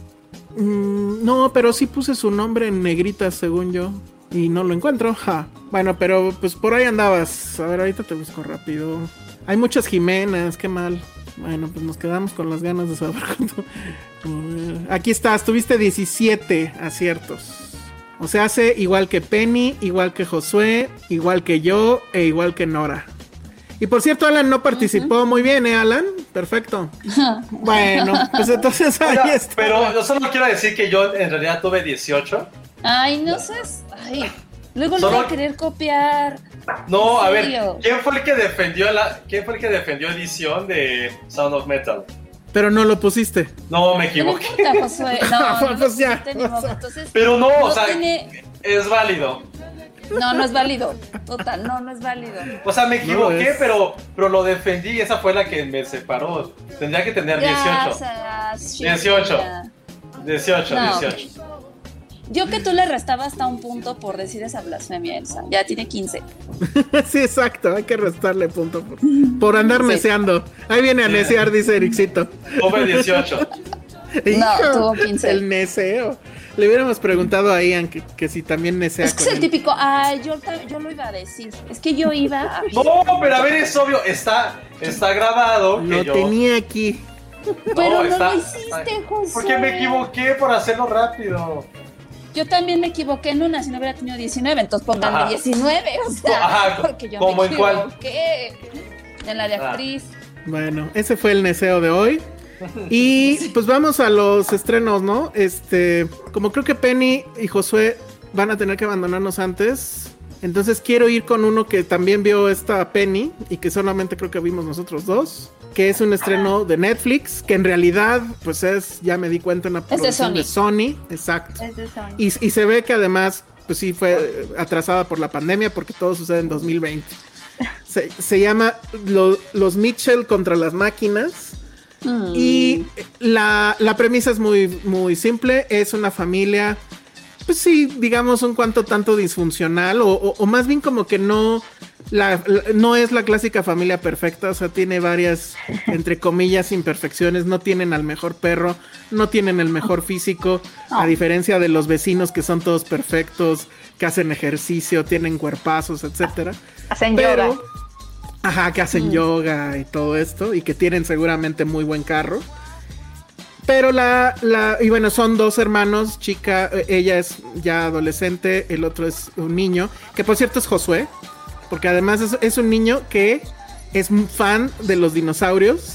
Mm, no, pero sí puse su nombre en negritas, según yo. Y no lo encuentro. Ja. Bueno, pero pues por ahí andabas. A ver, ahorita te busco rápido. Hay muchas Jimenas, qué mal. Bueno, pues nos quedamos con las ganas de saber cuánto. Aquí estás, tuviste diecisiete aciertos. O sea, hace igual que Penny, igual que Josué, igual que yo e igual que Nora. Y por cierto, Alan no participó. Uh-huh. Muy bien, ¿eh, Alan? Perfecto. Bueno, pues entonces ahí Oiga, está. Pero yo solo quiero decir que yo en realidad tuve dieciocho. Ay, no sé. Ay, luego lo voy a querer copiar. No, a ver, ¿quién fue el que defendió la, quién fue el que defendió edición de Sound of Metal? Pero no lo pusiste. No, me equivoqué. No, Josué. No, no, no pues ya. Entonces, pero no, no o sea, tiene... es válido. No, no es válido. Total, no, no es válido. O sea, me equivoqué, no pero, pero lo defendí y esa fue la que me separó. Tendría que tener dieciocho. Gracias, dieciocho. dieciocho, no, dieciocho. Yo que tú le restabas hasta un punto por decir esa blasfemia, Elsa. Ya tiene quince. Sí, exacto. Hay que restarle punto por, por andar sí. neceando. Ahí viene a sí. necear, dice Ericito. Tuve dieciocho. No, tuvo quince. El neceo. Le hubiéramos preguntado a Ian que, que si también nesea. Es que es el él. típico, ay, yo, yo lo iba a decir. Es que yo iba a... No, pero a ver, es obvio, está, está grabado. Lo que yo... tenía aquí. Pero no, no está, lo hiciste, José. Porque me equivoqué por hacerlo rápido. Yo también me equivoqué en una, si no hubiera tenido diecinueve, entonces pónganme Ajá. diecinueve, o sea, Ajá, porque yo me equivoqué en, en la de actriz. Bueno, ese fue el neseo de hoy. Y sí. pues vamos a los estrenos, ¿no? Este, como creo que Penny y Josué van a tener que abandonarnos antes, entonces quiero ir con uno que también vio esta Penny y que solamente creo que vimos nosotros dos, que es un estreno de Netflix, que en realidad pues es, ya me di cuenta, una producción de Sony. de Sony, exacto. Es de Sony. Y, y se ve que además pues sí fue atrasada por la pandemia porque todo sucede en dos mil veinte. Se, se llama lo, Los Mitchell contra las máquinas. Mm. Y la, la premisa es muy, muy simple. Es una familia, pues sí, digamos un cuanto tanto disfuncional, o, o, o más bien como que no, La, la, no es la clásica familia perfecta, o sea, tiene varias, entre comillas, imperfecciones. No tienen al mejor perro, no tienen el mejor físico, oh. a diferencia de los vecinos que son todos perfectos, que hacen ejercicio, tienen cuerpazos, etcétera. Hacen Pero, yoga. Ajá, que hacen mm. yoga y todo esto, y que tienen seguramente muy buen carro. Pero la, la, y bueno, son dos hermanos, chica, ella es ya adolescente, el otro es un niño, que por cierto es Josué. Porque además es, es un niño que es fan de los dinosaurios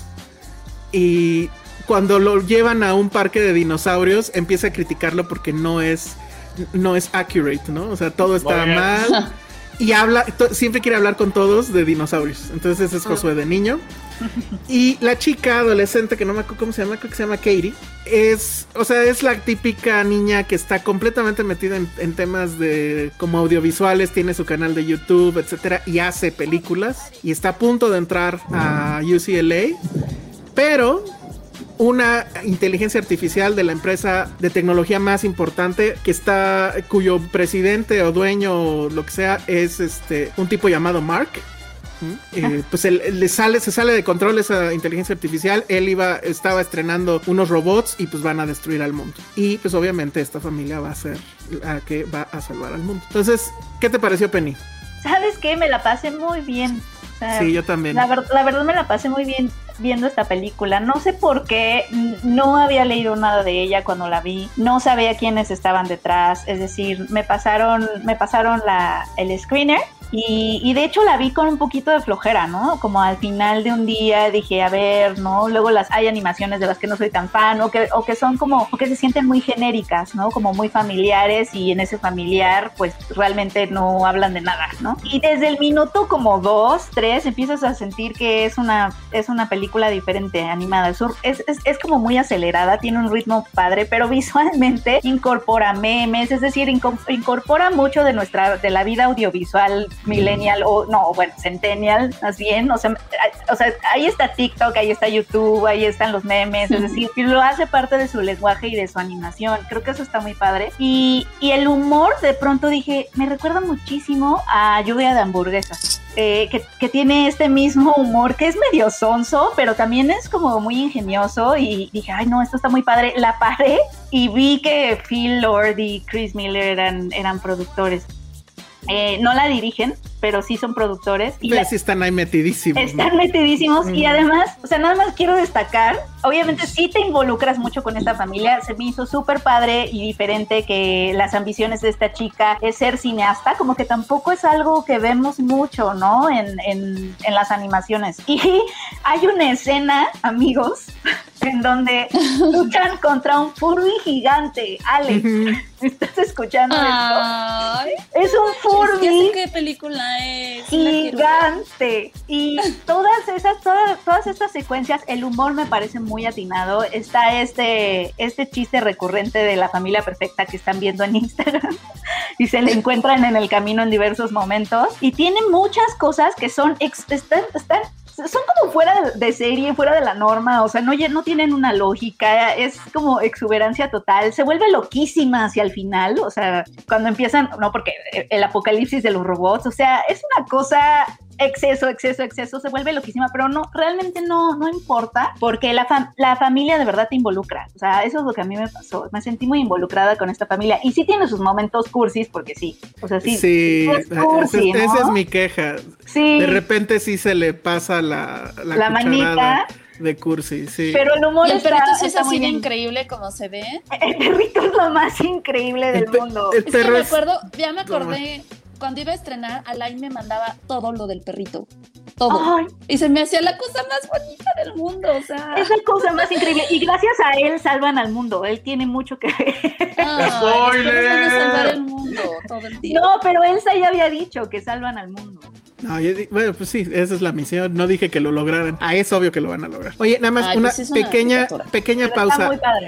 y cuando lo llevan a un parque de dinosaurios empieza a criticarlo porque no es, no es accurate, ¿no? O sea, todo está mal y habla, to, siempre quiere hablar con todos de dinosaurios. Entonces ese es Josué de niño. Y la chica adolescente, que no me acuerdo cómo se llama, creo que se llama Katie, es, o sea, es la típica niña que está completamente metida en, en temas de como audiovisuales, tiene su canal de YouTube, etcétera, y hace películas, y está a punto de entrar a U C L A, pero una inteligencia artificial de la empresa de tecnología más importante que está, cuyo presidente o dueño o lo que sea es este un tipo llamado Mark. Eh, pues él, él le sale, se sale de control esa inteligencia artificial. Él iba, estaba estrenando unos robots y pues van a destruir al mundo. Y pues obviamente esta familia va a ser la que va a salvar al mundo. Entonces, ¿qué te pareció, Penny? ¿Sabes qué? Me la pasé muy bien. O sea, sí, yo también. La, ver, la verdad me la pasé muy bien viendo esta película. No sé por qué, no había leído nada de ella cuando la vi. No sabía quiénes estaban detrás. Es decir, me pasaron, me pasaron la, el screener. Y, y de hecho la vi con un poquito de flojera, ¿no? Como al final de un día dije, a ver, ¿no? Luego las hay animaciones de las que no soy tan fan o que, o que son como, o que se sienten muy genéricas, ¿no? Como muy familiares y en ese familiar pues realmente no hablan de nada, ¿no? Y desde el minuto como dos, tres empiezas a sentir que es una, es una película diferente, animada. Es, es, es como muy acelerada, tiene un ritmo padre, pero visualmente incorpora memes, es decir, incorpora mucho de nuestra, de la vida audiovisual millennial o no, bueno, centennial más bien, o sea, o sea, ahí está TikTok, ahí está YouTube, ahí están los memes, es decir, lo hace parte de su lenguaje y de su animación, creo que eso está muy padre, y, y el humor, de pronto dije, me recuerda muchísimo a Lluvia de Hamburguesas, eh, que, que tiene este mismo humor, que es medio sonso, pero también es como muy ingenioso, y dije, ay no, esto está muy padre, la paré y vi que Phil Lord y Chris Miller eran, eran productores. Eh, no la dirigen, pero sí son productores. Y pero la, sí están ahí metidísimos. Están ¿no? metidísimos mm. y además, o sea, nada más quiero destacar, obviamente Mm. sí te involucras mucho con esta familia, se me hizo súper padre y diferente que las ambiciones de esta chica es ser cineasta, como que tampoco es algo que vemos mucho, ¿no? En, en, en las animaciones. Y hay una escena, amigos, en donde luchan contra un Furby gigante. Alex, ¿me estás escuchando Ay, esto? Es un Furby. Ya sé qué película es. Gigante. Y todas esas, todas, todas estas secuencias, el humor me parece muy atinado. Está este, este chiste recurrente de la familia perfecta que están viendo en Instagram y se le encuentran en el camino en diversos momentos. Y tiene muchas cosas que son, ex, están, están son como fuera de serie, fuera de la norma, o sea, no, no tienen una lógica, es como exuberancia total, se vuelve loquísima hacia el final, o sea, cuando empiezan, no, porque el apocalipsis de los robots, o sea, es una cosa exceso, exceso, exceso, se vuelve loquísima, pero no, realmente no, no importa, porque la, fam- la familia de verdad te involucra, o sea, eso es lo que a mí me pasó, me sentí muy involucrada con esta familia, y sí tiene sus momentos cursis, porque sí, o sea, sí, sí, es cursi, esa, ¿no? esa es mi queja, sí. De repente sí se le pasa la, la, la manita de cursi, sí. Pero el humor y el está, perrito sí es está así muy de bien. Increíble como se ve. El perrito es lo más increíble del el pe- mundo. el Es que perro me es- acuerdo, ya me acordé, cuando iba a estrenar, Alain me mandaba todo lo del perrito. Todo. Ay. Y se me hacía la cosa más bonita del mundo, o sea. Es la cosa más increíble. Y gracias a él salvan al mundo. Él tiene mucho que ver. Ay, ¡Spoiler! van a salvar el mundo todo el día. No, pero Elsa ya había dicho que salvan al mundo. No, yo di- bueno, pues sí, esa es la misión. No dije que lo lograran. Ah, es obvio que lo van a lograr. Oye, nada más Ay, una pues es una pequeña, caricatura. pequeña Pero está pausa. muy padre.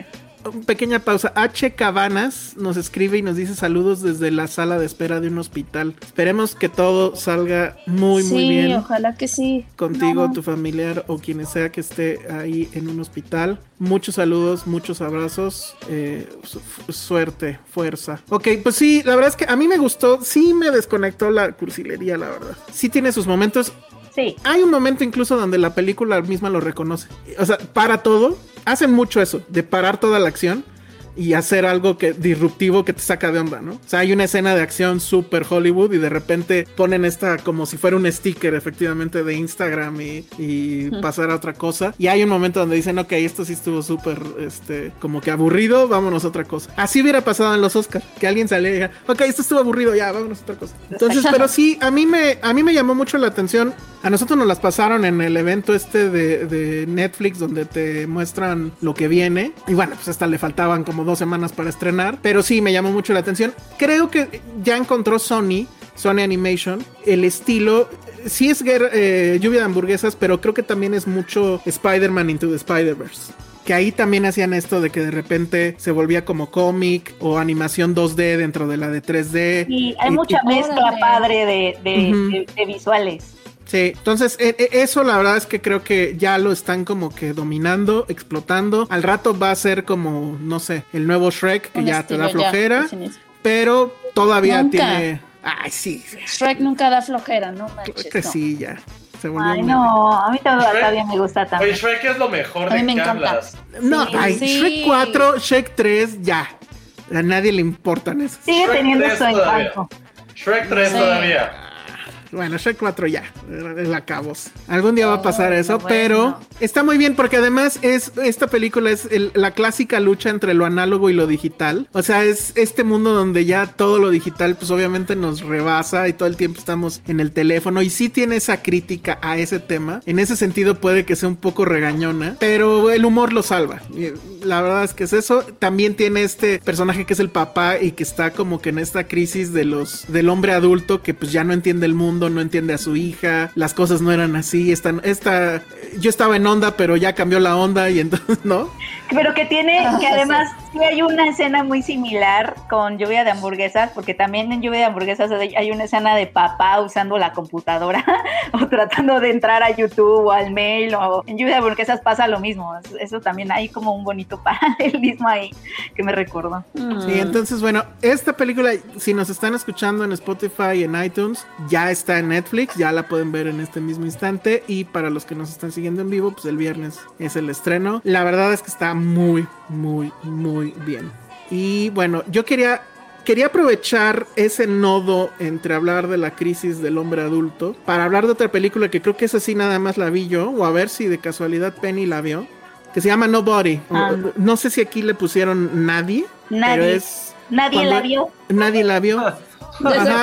pequeña pausa. H. Cabanas nos escribe y nos dice saludos desde la sala de espera de un hospital. Esperemos que todo salga muy, sí, muy bien. Sí, ojalá que sí. Contigo, no. tu familiar o quien sea que esté ahí en un hospital. Muchos saludos, muchos abrazos. Eh, su- suerte, fuerza. Ok, pues sí, la verdad es que a mí me gustó. Sí me desconectó la cursilería, la verdad. Sí tiene sus momentos. Sí. Hay un momento incluso donde la película misma lo reconoce. O sea, para todo. Hacen mucho eso, de parar toda la acción y hacer algo que disruptivo que te saca de onda, ¿no? O sea, hay una escena de acción súper Hollywood y de repente ponen esta como si fuera un sticker efectivamente de Instagram y, y uh-huh. pasar a otra cosa. Y hay un momento donde dicen, ok, esto sí estuvo súper, este, como que aburrido, vámonos a otra cosa. Así hubiera pasado en los Oscars, que alguien saliera y diga, ok, esto estuvo aburrido, ya, vámonos a otra cosa. Entonces, pero sí, a mí me, a mí me llamó mucho la atención. A nosotros nos las pasaron en el evento este de, de Netflix donde te muestran lo que viene. Y bueno, pues hasta le faltaban como dos semanas para estrenar. Pero sí, me llamó mucho la atención. Creo que ya encontró Sony, Sony Animation, el estilo. Sí es guerra, eh, lluvia de hamburguesas, pero creo que también es mucho Spider-Man Into the Spider-Verse. Que ahí también hacían esto de que de repente se volvía como cómic o animación dos D dentro de la de tres D. Y hay y, mucha y, mezcla y... padre de, de, uh-huh. de, de visuales. Sí, entonces eh, eh, eso la verdad es que creo que ya lo están como que dominando, explotando. Al rato va a ser como, no sé, el nuevo Shrek que Un ya te da flojera, ya, pero todavía nunca. tiene... Ay, sí. Shrek nunca da flojera, no manches. Creo que no. sí, ya. Se volvió Ay, un no, a mí todavía me gusta también. Oye, Shrek es lo mejor A mí de me que encanta. hablas. No, Sí, ay, sí. Shrek cuatro, Shrek tres, ya. A nadie le importan eso. Sigue Shrek teniendo tres su todavía. encanto. Shrek tres Sí. todavía. Bueno, Shrek cuatro ya, es la cabos. Algún día va a pasar eso, bueno. pero está muy bien porque además es esta película es el, la clásica lucha entre lo análogo y lo digital. O sea, es este mundo donde ya todo lo digital pues obviamente nos rebasa y todo el tiempo estamos en el teléfono y sí tiene esa crítica a ese tema. En ese sentido puede que sea un poco regañona, pero el humor lo salva. La verdad es que es eso. También tiene este personaje que es el papá y que está como que en esta crisis de los del hombre adulto que pues ya no entiende el mundo, no entiende a su hija, las cosas no eran así, esta, esta, yo estaba en onda pero ya cambió la onda y entonces, ¿no? Pero que tiene, que además sí hay una escena muy similar con Lluvia de Hamburguesas, porque también en Lluvia de Hamburguesas hay una escena de papá usando la computadora o tratando de entrar a YouTube o al mail, o en Lluvia de Hamburguesas pasa lo mismo. Eso también hay como un bonito paralelismo ahí que me recordó. Sí, entonces bueno, esta película, si nos están escuchando en Spotify y en iTunes, ya está en Netflix, ya la pueden ver en este mismo instante, y para los que nos están siguiendo en vivo, pues el viernes es el estreno. La verdad es que está muy, muy, muy bien. Y bueno, yo quería quería aprovechar ese nodo entre hablar de la crisis del hombre adulto para hablar de otra película que creo que esa sí nada más la vi yo, o a ver si de casualidad Penny la vio, que se llama Nobody. Ah. No sé si aquí le pusieron Nadie, Nadie. pero es Nadie cuando- la vio. Nadie la vio. Ajá,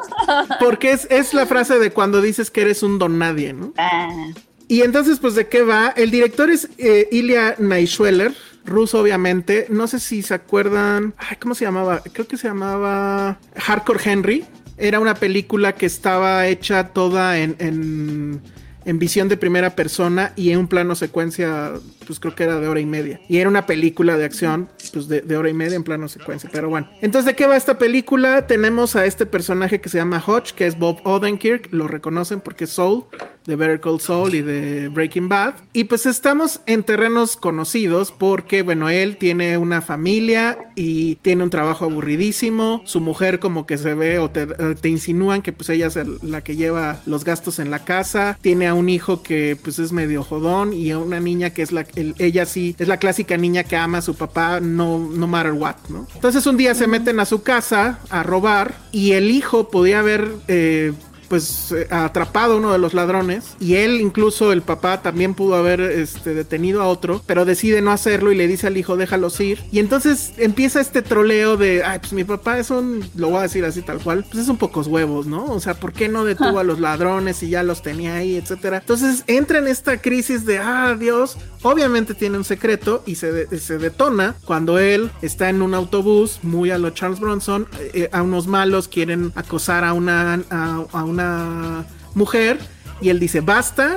porque es, es la frase de cuando dices que eres un don nadie, ¿no? Ah. Y entonces, pues, ¿de qué va? El director es eh, Ilya Naishueler, ruso, obviamente. No sé si se acuerdan. Ay, ¿cómo se llamaba? Creo que se llamaba Hardcore Henry. Era una película que estaba hecha toda en, en, en visión de primera persona y en un plano secuencia, pues creo que era de hora y media. Y era una película de acción, pues de, de hora y media en plano secuencia. Pero bueno. Entonces, ¿de qué va esta película? Tenemos a este personaje que se llama Hutch, que es Bob Odenkirk. Lo reconocen porque es Saul, de Better Call Saul y de Breaking Bad. Y pues estamos en terrenos conocidos porque, bueno, él tiene una familia y tiene un trabajo aburridísimo. Su mujer como que se ve o te, te insinúan que pues ella es el- la que lleva los gastos en la casa. Tiene a un hijo que pues es medio jodón y a una niña que es la, el- ella sí, es la clásica niña que ama a su papá no, no matter what, ¿no? Entonces un día se meten a su casa a robar y el hijo podía haber... Eh, pues eh, atrapado a uno de los ladrones y él, incluso el papá, también pudo haber este, detenido a otro, pero decide no hacerlo y le dice al hijo déjalos ir, y entonces empieza este troleo de ay, pues mi papá es un, lo voy a decir así tal cual, pues es un pocos huevos, ¿no? O sea, ¿por qué no detuvo a los ladrones y ya los tenía ahí, etcétera? Entonces entra en esta crisis de ah, Dios, obviamente tiene un secreto y se, de- se detona cuando él está en un autobús muy a lo Charles Bronson, eh, a unos malos quieren acosar a una, a, a una mujer y él dice basta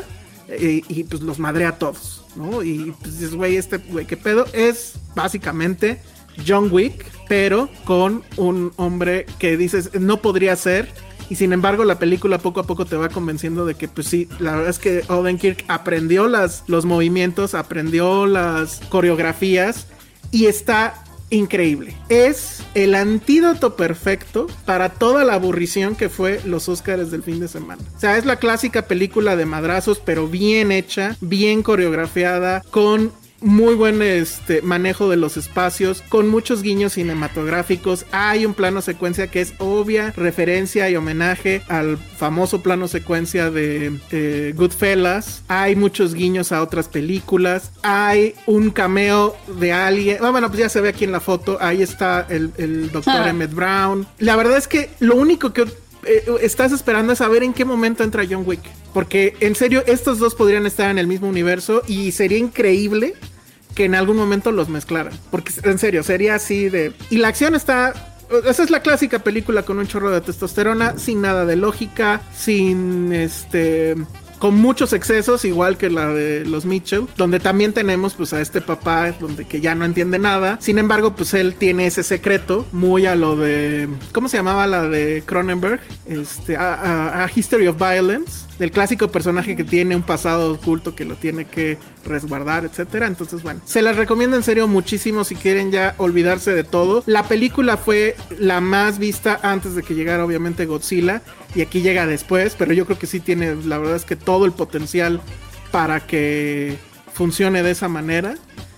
eh, y pues los madrea a todos, ¿no? Y pues dices, güey, este güey, ¿qué pedo? Es básicamente John Wick, pero con un hombre que dices, no podría ser. Y sin embargo la película poco a poco te va convenciendo de que pues sí, la verdad es que Odenkirk aprendió las, los movimientos, aprendió las coreografías y está increíble. Es el antídoto perfecto para toda la aburrición que fue los Óscares del fin de semana. O sea, es la clásica película de madrazos, pero bien hecha, bien coreografiada, con muy buen este, manejo de los espacios, con muchos guiños cinematográficos. Hay un plano secuencia que es obvia referencia y homenaje al famoso plano secuencia de eh, Goodfellas. Hay muchos guiños a otras películas. Hay un cameo de alguien. Ah, bueno, pues ya se ve aquí en la foto. Ahí está el, el doctor ah. Emmett Brown. La verdad es que lo único que Eh, estás esperando es saber en qué momento entra John Wick, porque en serio estos dos podrían estar en el mismo universo y sería increíble que en algún momento los mezclaran, porque en serio sería así de... Y la acción está... Esa es la clásica película con un chorro de testosterona, sin nada de lógica, sin este... con muchos excesos, igual que la de los Mitchell, donde también tenemos pues a este papá donde que ya no entiende nada. Sin embargo, pues él tiene ese secreto muy a lo de... ¿Cómo se llamaba la de Cronenberg? Este, a, a, a History of Violence, del clásico personaje que tiene un pasado oculto que lo tiene que resguardar, etcétera. Entonces, bueno, se las recomiendo en serio muchísimo si quieren ya olvidarse de todo. La película fue la más vista antes de que llegara obviamente Godzilla, y aquí llega después, pero yo creo que sí tiene, la verdad es que todo el potencial para que funcione de esa manera,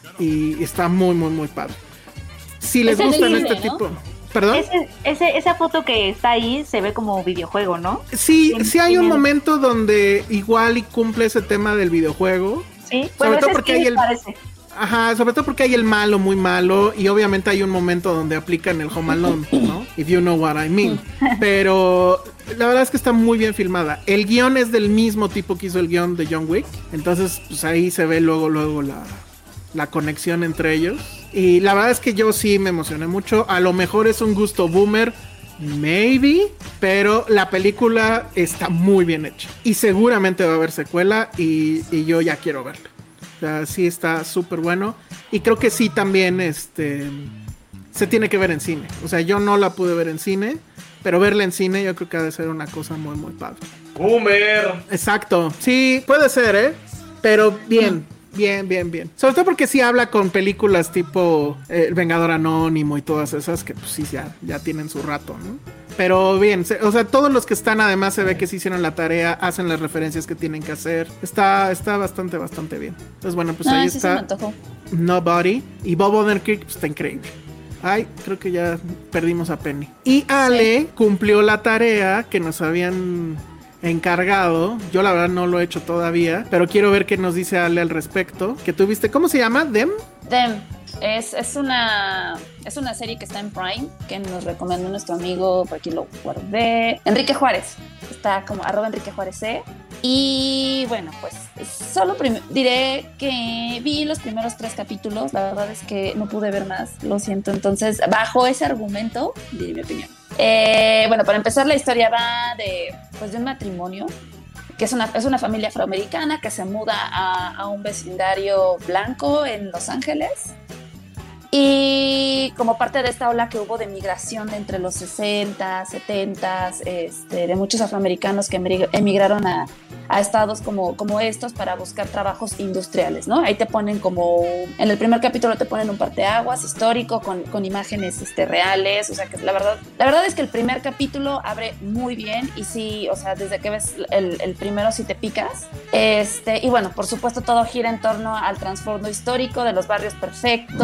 y está muy muy muy padre. Si les gustan este ¿no? tipo... ¿Perdón? Ese, ese, esa foto que está ahí se ve como videojuego, ¿no? Sí, sí hay un momento donde igual y cumple ese tema del videojuego. Sí, sobre bueno, todo porque hay el... parece. Ajá, sobre todo porque hay el malo muy malo, y obviamente hay un momento donde aplican el Home Alone, ¿no? If you know what I mean. Pero la verdad es que está muy bien filmada. El guión es del mismo tipo que hizo el guión de John Wick, entonces pues ahí se ve luego luego la, la conexión entre ellos. Y la verdad es que yo sí me emocioné mucho. A lo mejor es un gusto boomer, maybe, pero la película está muy bien hecha y seguramente va a haber secuela, y, y yo ya quiero verla. O sea, sí está súper bueno, y creo que sí también este, se tiene que ver en cine. O sea, yo no la pude ver en cine, pero verla en cine yo creo que ha de ser una cosa muy muy padre. Boomer. Exacto, sí, puede ser, ¿eh? Pero bien, bien, bien, bien. Sobre todo porque sí habla con películas tipo eh, El Vengador Anónimo y todas esas que pues sí ya, ya tienen su rato, ¿no? Pero bien, se, o sea, todos los que están además se ve que sí hicieron la tarea, hacen las referencias que tienen que hacer. Está, está bastante, bastante bien. Entonces, bueno, pues ah, ahí sí está Nobody. Y Bob Odenkirk pues, está increíble. Ay, creo que ya perdimos a Penny. Y Ale sí. cumplió la tarea que nos habían encargado. Yo la verdad no lo he hecho todavía, pero quiero ver qué nos dice Ale al respecto. Que tú viste, ¿cómo se llama? ¿Dem? Dem. Es, es, una, es una serie que está en Prime, que nos recomendó nuestro amigo, por aquí lo guardé, Enrique Juárez. Está como arroba Enrique Juárez C. Y bueno, pues solo prim- diré que vi los primeros tres capítulos. La verdad es que no pude ver más, lo siento. Entonces, bajo ese argumento, diré mi opinión. Eh, bueno, para empezar, la historia va de, pues, de un matrimonio que es una, es una familia afroamericana que se muda a, a un vecindario blanco en Los Ángeles. Y como parte de esta ola que hubo de migración entre los sesenta, setenta, este, de muchos afroamericanos que emigraron a, a estados como, como estos para buscar trabajos industriales, ¿no? Ahí te ponen como, en el primer capítulo te ponen un parteaguas histórico con, con imágenes este, reales, o sea que la verdad, la verdad es que el primer capítulo abre muy bien y sí, o sea, desde que ves el, el primero sí te picas. Este, y bueno, por supuesto todo gira en torno al trasfondo histórico de los barrios perfectos.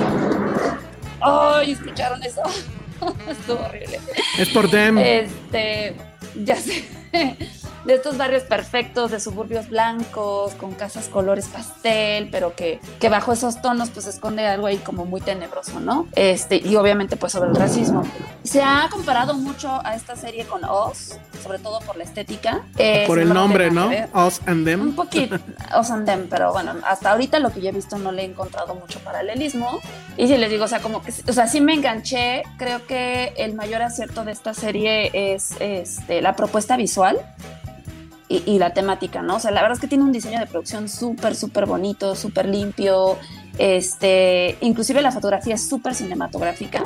¡Ay! ¿Escucharon eso? Estuvo horrible. Es por Dem. Este, ya sé. De estos barrios perfectos, de suburbios blancos, con casas colores pastel, pero que, que bajo esos tonos pues esconde algo ahí como muy tenebroso, ¿no? Este, y obviamente pues sobre el racismo. Se ha comparado mucho a esta serie con Oz, sobre todo por la estética. Eh, por el nombre, ¿no? Oz and Them. Un poquito, Oz and Them, pero bueno, hasta ahorita lo que yo he visto no le he encontrado mucho paralelismo. Y si les digo, o sea, como que, o sea, sí me enganché. Creo que el mayor acierto de esta serie es este, la propuesta visual. y, y la temática, ¿no? O sea, la verdad es que tiene un diseño de producción súper, súper bonito, súper limpio, este, inclusive la fotografía es súper cinematográfica.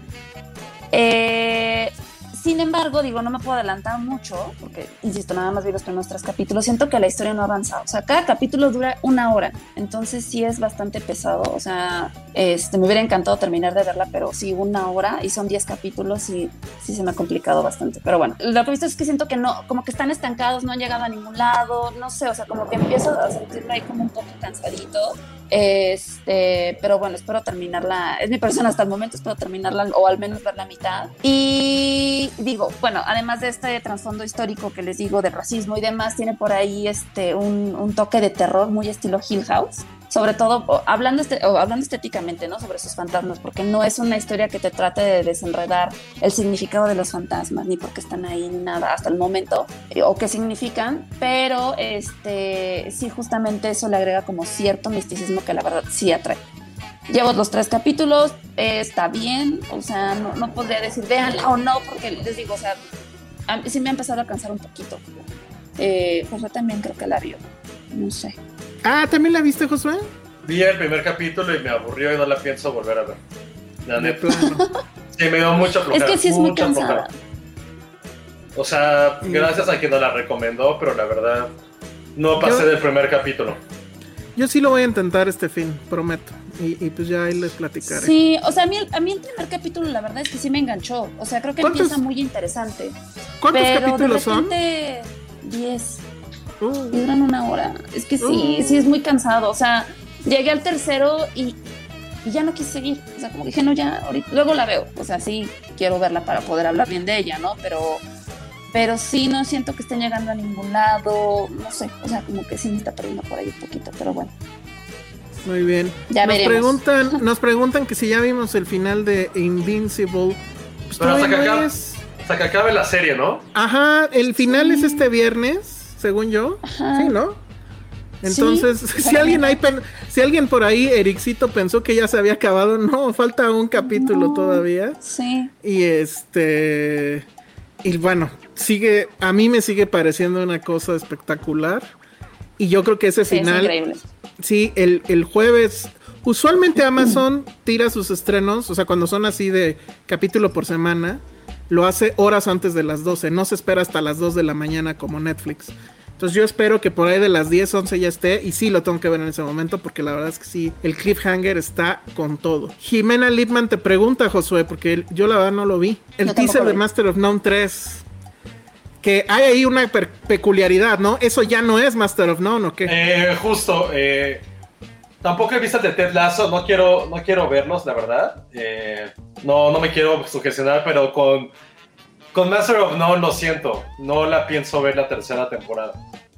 Eh, sin embargo, digo, no me puedo adelantar mucho, porque, insisto, nada más vi los primeros tres capítulos, siento que la historia no ha avanzado, o sea, cada capítulo dura una hora, entonces sí es bastante pesado, o sea, este, me hubiera encantado terminar de verla, pero sí, una hora, y son diez capítulos, y sí se me ha complicado bastante, pero bueno, lo que he visto es que siento que no, como que están estancados, no han llegado a ningún lado, no sé, o sea, como que empiezo a sentirme ahí como un poco cansadito, este, pero bueno, espero terminarla, es mi persona hasta el momento, espero terminarla, o al menos ver la mitad, y digo, bueno, además de este trasfondo histórico que les digo de racismo y demás, tiene por ahí este un, un toque de terror muy estilo Hill House, sobre todo o, hablando, este, o, hablando estéticamente, ¿no? Sobre sus fantasmas, porque no es una historia que te trate de desenredar el significado de los fantasmas, ni por qué están ahí, ni nada hasta el momento, eh, o qué significan, pero este sí, justamente eso le agrega como cierto misticismo que la verdad sí atrae. Llevo los tres capítulos, eh, está bien, o sea, no, no podría decir véanla o no, porque les digo, o sea, a mí sí me ha empezado a cansar un poquito. Eh, Josué también creo que la vio, no sé. Ah, ¿también la viste, Josué? Vi el primer capítulo y me aburrió y no la pienso volver a ver. La neta. Sí, me dio mucha flojera. Es que sí es muy cansada. O sea, gracias a quien nos la recomendó, pero la verdad, no pasé Yo... del primer capítulo. Yo sí lo voy a intentar este fin, prometo. Y, y pues ya ahí les platicaré. Sí, o sea, a mí, a mí el primer capítulo la verdad es que sí me enganchó. O sea, creo que empieza muy interesante. ¿Cuántos pero capítulos de repente, son? diez. Uh. Y duran una hora. Es que sí, uh. sí es muy cansado. O sea, llegué al tercero y, y ya no quise seguir. O sea, como dije, no, ya, ahorita. Luego la veo. O sea, sí quiero verla para poder hablar bien de ella, ¿no? Pero... Pero sí, no siento que estén llegando a ningún lado, no sé, o sea, como que sí me está perdiendo por ahí un poquito, pero bueno. Muy bien. Ya nos veremos. preguntan, nos preguntan que si ya vimos el final de Invincible. Pues pero hasta que, acabe, es... hasta que acabe la serie, ¿no? Ajá, el final sí. es este viernes, según yo. Ajá. Sí, ¿no? Entonces, sí, si alguien ahí pen... si alguien por ahí, Ericito, pensó que ya se había acabado, no, falta un capítulo no. todavía. Sí. Y este... Y bueno, sigue, a mí me sigue pareciendo una cosa espectacular. Y yo creo que ese sí, final, es increíble. sí, el, el jueves, usualmente Amazon tira sus estrenos, o sea, cuando son así de capítulo por semana, lo hace horas antes de las doce, no se espera hasta las dos de la mañana como Netflix. Entonces yo espero que por ahí de las diez, once ya esté, y sí lo tengo que ver en ese momento, porque la verdad es que sí, el cliffhanger está con todo. Jimena Lipman te pregunta, Josué, porque yo la verdad no lo vi. El no, teaser de Master of None tres, que hay ahí una per- peculiaridad, ¿no? Eso ya no es Master of None, ¿o qué? Eh, justo, eh, tampoco he visto el de Ted Lasso, no quiero, no quiero verlos, la verdad. Eh, no, no me quiero sugestionar, pero con... Con Master of None lo siento, no la pienso ver la tercera temporada.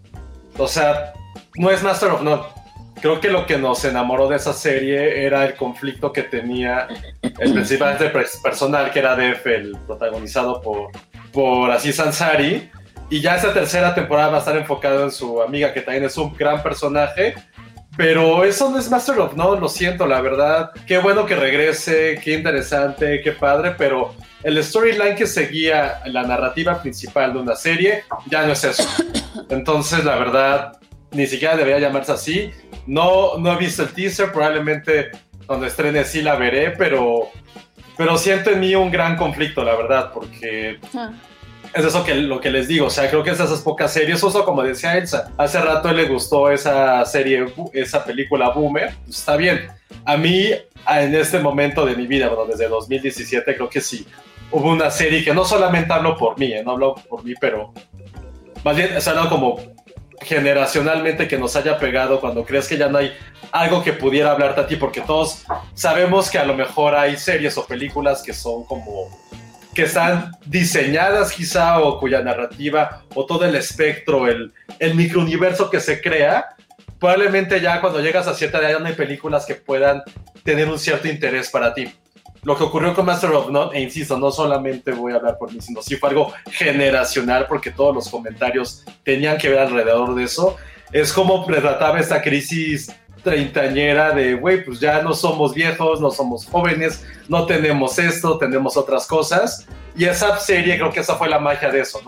O sea, no es Master of None. Creo que lo que nos enamoró de esa serie era el conflicto que tenía el principal personal, que era Def, el protagonizado por, por Aziz Ansari. Y ya esta tercera temporada va a estar enfocado en su amiga, que también es un gran personaje. Pero eso no es Master of None, lo siento, la verdad. Qué bueno que regrese, qué interesante, qué padre, pero el storyline que seguía la narrativa principal de una serie ya no es eso. Entonces, la verdad, ni siquiera debería llamarse así. No, no he visto el teaser, probablemente cuando estrene sí la veré, pero, pero siento en mí un gran conflicto, la verdad, porque... Ah. Es eso que lo que les digo, o sea, creo que es de esas pocas series, justo como decía Elsa, hace rato le gustó esa serie, esa película Boomer, pues está bien. A mí, en este momento de mi vida, bueno, desde dos mil diecisiete, creo que sí, hubo una serie que no solamente hablo por mí, ¿eh? no hablo por mí, pero más bien es algo como generacionalmente que nos haya pegado cuando crees que ya no hay algo que pudiera hablarte a ti, porque todos sabemos que a lo mejor hay series o películas que son como... que están diseñadas quizá, o cuya narrativa, o todo el espectro, el, el microuniverso que se crea, probablemente ya cuando llegas a cierta edad ya no hay películas que puedan tener un cierto interés para ti. Lo que ocurrió con Master of None, e insisto, no solamente voy a hablar por mí, sino sí fue algo generacional, porque todos los comentarios tenían que ver alrededor de eso, es como retrataba esta crisis treintañera de, güey, pues ya no somos viejos, no somos jóvenes, no tenemos esto, tenemos otras cosas, y esa serie creo que esa fue la magia de eso, ¿no?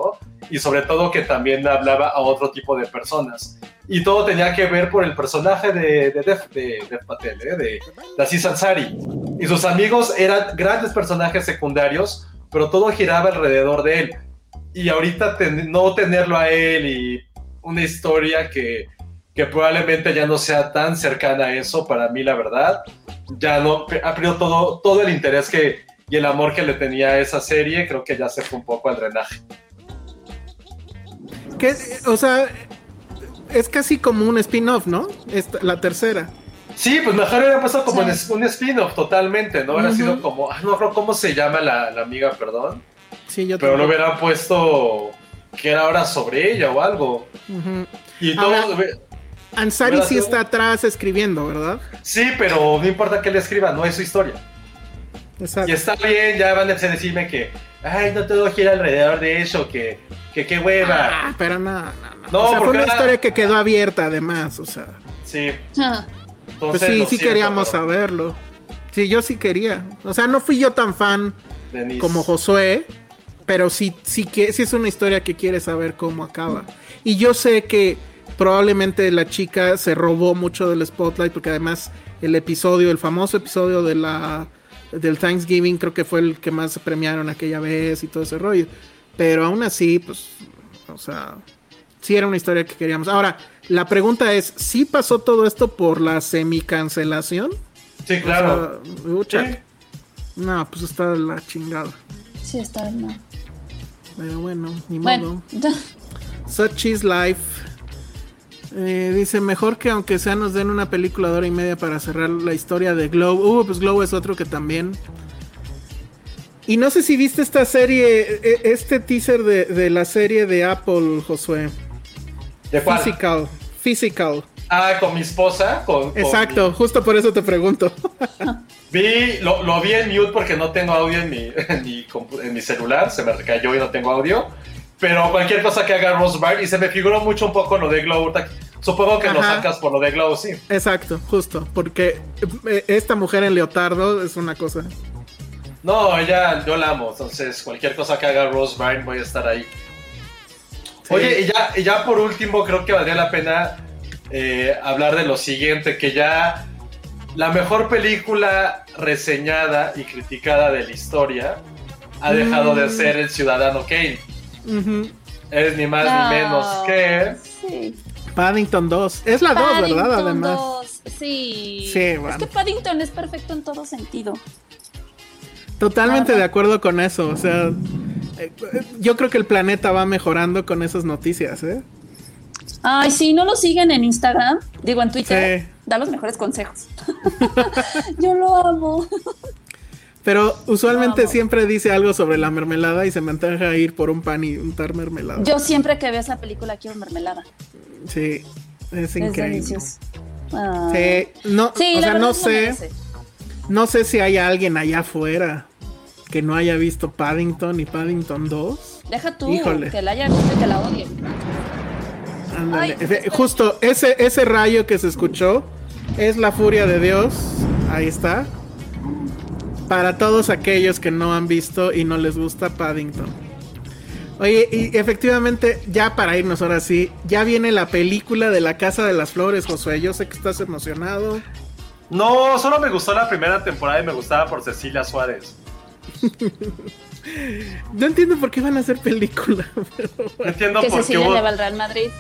y sobre todo que también hablaba a otro tipo de personas. Y todo tenía que ver por el personaje de, de, Dev, de Dev Patel, ¿eh? de, de Aziz Ansari. Y sus amigos eran grandes personajes secundarios, pero todo giraba alrededor de él. Y ahorita ten, no tenerlo a él y una historia que, que probablemente ya no sea tan cercana a eso, para mí la verdad, ya no, ha perdido todo, todo el interés que, y el amor que le tenía a esa serie, creo que ya se fue un poco al drenaje. ¿Qué? O sea, es casi como un spin-off, ¿no? Esta, la tercera. Sí, pues mejor hubiera pasado como sí. un spin-off totalmente, ¿no? Hubiera uh-huh. sido como, no creo cómo se llama la, la amiga, perdón. Sí, yo Pero lo hubieran puesto que era ahora sobre ella o algo. Uh-huh. Y todo. Ahora, Ansari sí sido... está atrás escribiendo, ¿verdad? Sí, pero no importa que le escriba, no es su historia. Exacto. Y está bien, ya van a decirme que, ay, no todo gira alrededor de eso, que, que qué hueva. Ah, pero no, no, no. no o sea, fue una era... historia que quedó abierta, además, o sea. Sí. Ah. Entonces, pues sí, sí siento, queríamos pero... saberlo. Sí, yo sí quería. O sea, no fui yo tan fan Denise. como Josué, pero sí, sí, que, sí es una historia que quiere saber cómo acaba. Y yo sé que probablemente la chica se robó mucho del spotlight, porque además el episodio, el famoso episodio de la del Thanksgiving, creo que fue el que más premiaron aquella vez y todo ese rollo. Pero aún así, pues, o sea, sí era una historia que queríamos. Ahora, la pregunta es, ¿sí pasó todo esto por la semi-cancelación? Sí, claro. O sea, ¿sí? No, pues está la chingada. Sí, está mal. Pero bueno, ni bueno. modo. Such is life. Eh, dice, mejor que aunque sea nos den una película de hora y media para cerrar la historia de Glow. Uh, pues Glow es otro que también. Y no sé si viste esta serie, este teaser de, de la serie de Apple, Josué. ¿De cuál? Physical. Physical. Ah, con mi esposa. Con, con Exacto, mi... justo por eso te pregunto. Vi, lo, lo vi en mute porque no tengo audio en mi, en mi, en mi celular, se me recayó y no tengo audio. Pero cualquier cosa que haga Rose Byrne, y se me figuró mucho un poco lo de Glow. Supongo que Ajá. lo sacas por lo de Glow, sí. Exacto, justo, porque esta mujer en leotardo es una cosa. No, ella, yo la amo, entonces cualquier cosa que haga Rose Byrne voy a estar ahí. Sí. Oye, y ya, y ya por último creo que valdría la pena eh, hablar de lo siguiente, que ya la mejor película reseñada y criticada de la historia ha dejado mm. de ser El Ciudadano Kane. Uh-huh. Es ni más no, ni menos que sí. Paddington dos. Es la dos, ¿verdad? Además. dos. Sí. Sí, bueno. Es que Paddington es perfecto en todo sentido. Totalmente ah, de acuerdo con eso. O sea, eh, yo creo que el planeta va mejorando con esas noticias, ¿eh? Ay, sí, no lo siguen en Instagram, digo en Twitter. Sí. Da los mejores consejos. Yo lo amo. Pero usualmente siempre dice algo sobre la mermelada y se me antoja ir por un pan y untar mermelada. Yo siempre que veo esa película quiero mermelada. Sí, es increíble. Es ah. Sí, no, sí, o sea, no sé, no sé si hay alguien allá afuera que no haya visto Paddington y Paddington dos. Deja tú, Híjole. que la haya visto y que la odie. Ándale. Ay, justo ese, ese rayo que se escuchó es la furia de Dios. Ahí está. Para todos aquellos que no han visto y no les gusta Paddington. Oye, y efectivamente, ya para irnos ahora sí, ya viene la película de La Casa de las Flores, Josué. Yo sé que estás emocionado. No, solo me gustó la primera temporada y me gustaba por Cecilia Suárez. No entiendo por qué van a hacer película. Pero bueno. No entiendo que por Cecilia qué hubo... le va al Real Madrid.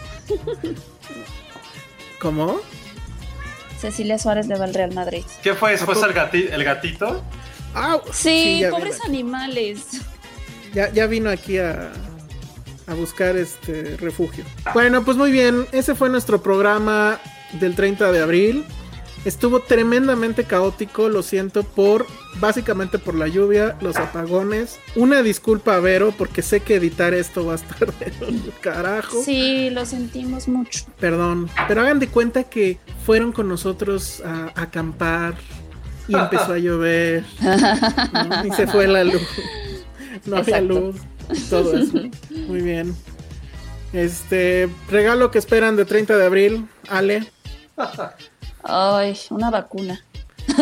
¿Cómo? Cecilia Suárez le va al Real Madrid. ¿Qué fue después el, gati... el gatito? Ah, sí, sí pobres vino. Animales. Ya, ya vino aquí a, a buscar este refugio. Bueno, pues muy bien. Ese fue nuestro programa del treinta de abril. Estuvo tremendamente caótico, lo siento, por básicamente por la lluvia, los apagones. Una disculpa a Vero, porque sé que editar esto va a estar de carajo. Sí, lo sentimos mucho. Perdón, pero hagan de cuenta que fueron con nosotros a, a acampar y empezó a llover, ¿no? Y se fue la luz. No había Exacto. luz, todo eso. Muy bien. Este, regalo que esperan de treinta de abril, Ale. Ay, una vacuna.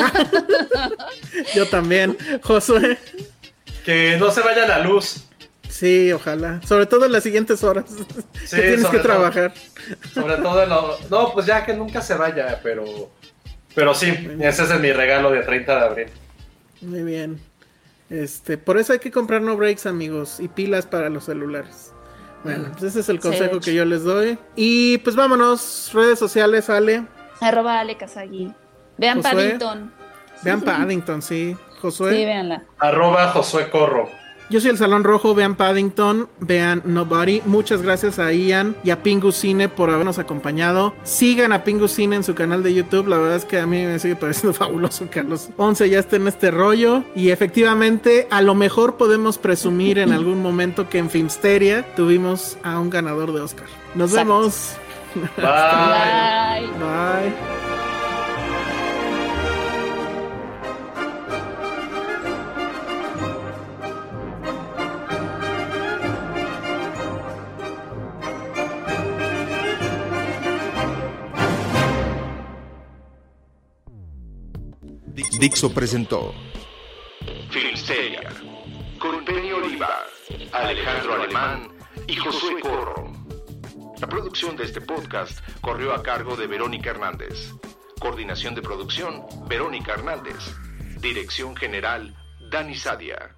Yo también, Josué. Que no se vaya la luz. Sí, ojalá. Sobre todo en las siguientes horas. Sí, que tienes que todo, trabajar. Sobre todo en lo... No, pues ya que nunca se vaya, pero... Pero sí, ese es mi regalo de treinta de abril. Muy bien. Este, por eso hay que comprar no breaks, amigos, y pilas para los celulares. Bueno, pues ese es el consejo sí, que yo les doy. Y pues vámonos, redes sociales, Ale. Arroba Ale Kazagi. Vean Josué. Paddington. Vean Paddington, sí. Josué. Sí, véanla. Arroba Josué Corro. Yo soy el Salón Rojo, vean Paddington, vean Nobody. Muchas gracias a Ian y a Pingu Cine por habernos acompañado. Sigan a Pingu Cine en su canal de YouTube. La verdad es que a mí me sigue pareciendo fabuloso que a los once ya esté en este rollo. Y efectivamente, a lo mejor podemos presumir en algún momento que en Filmsteria tuvimos a un ganador de Oscar. Nos Exacto. vemos. Bye. Bye. Dixo presentó Filmsteria con Penny Oliva, Alejandro Alemán y Josué Corro. La producción de este podcast corrió a cargo de Verónica Hernández. Coordinación de producción, Verónica Hernández. Dirección general, Dani Sadia.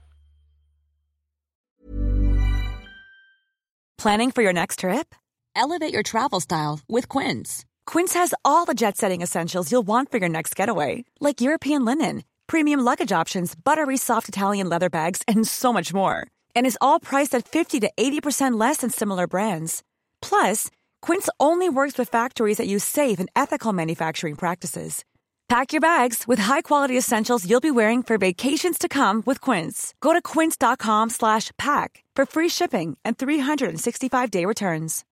Planning for your next trip? Elevate your travel style with Quince. Quince has all the jet-setting essentials you'll want for your next getaway, like European linen, premium luggage options, buttery soft Italian leather bags, and so much more. And is all priced at fifty to eighty percent less than similar brands. Plus, Quince only works with factories that use safe and ethical manufacturing practices. Pack your bags with high-quality essentials you'll be wearing for vacations to come with Quince. Go to quince.com slash pack for free shipping and three sixty-five day returns.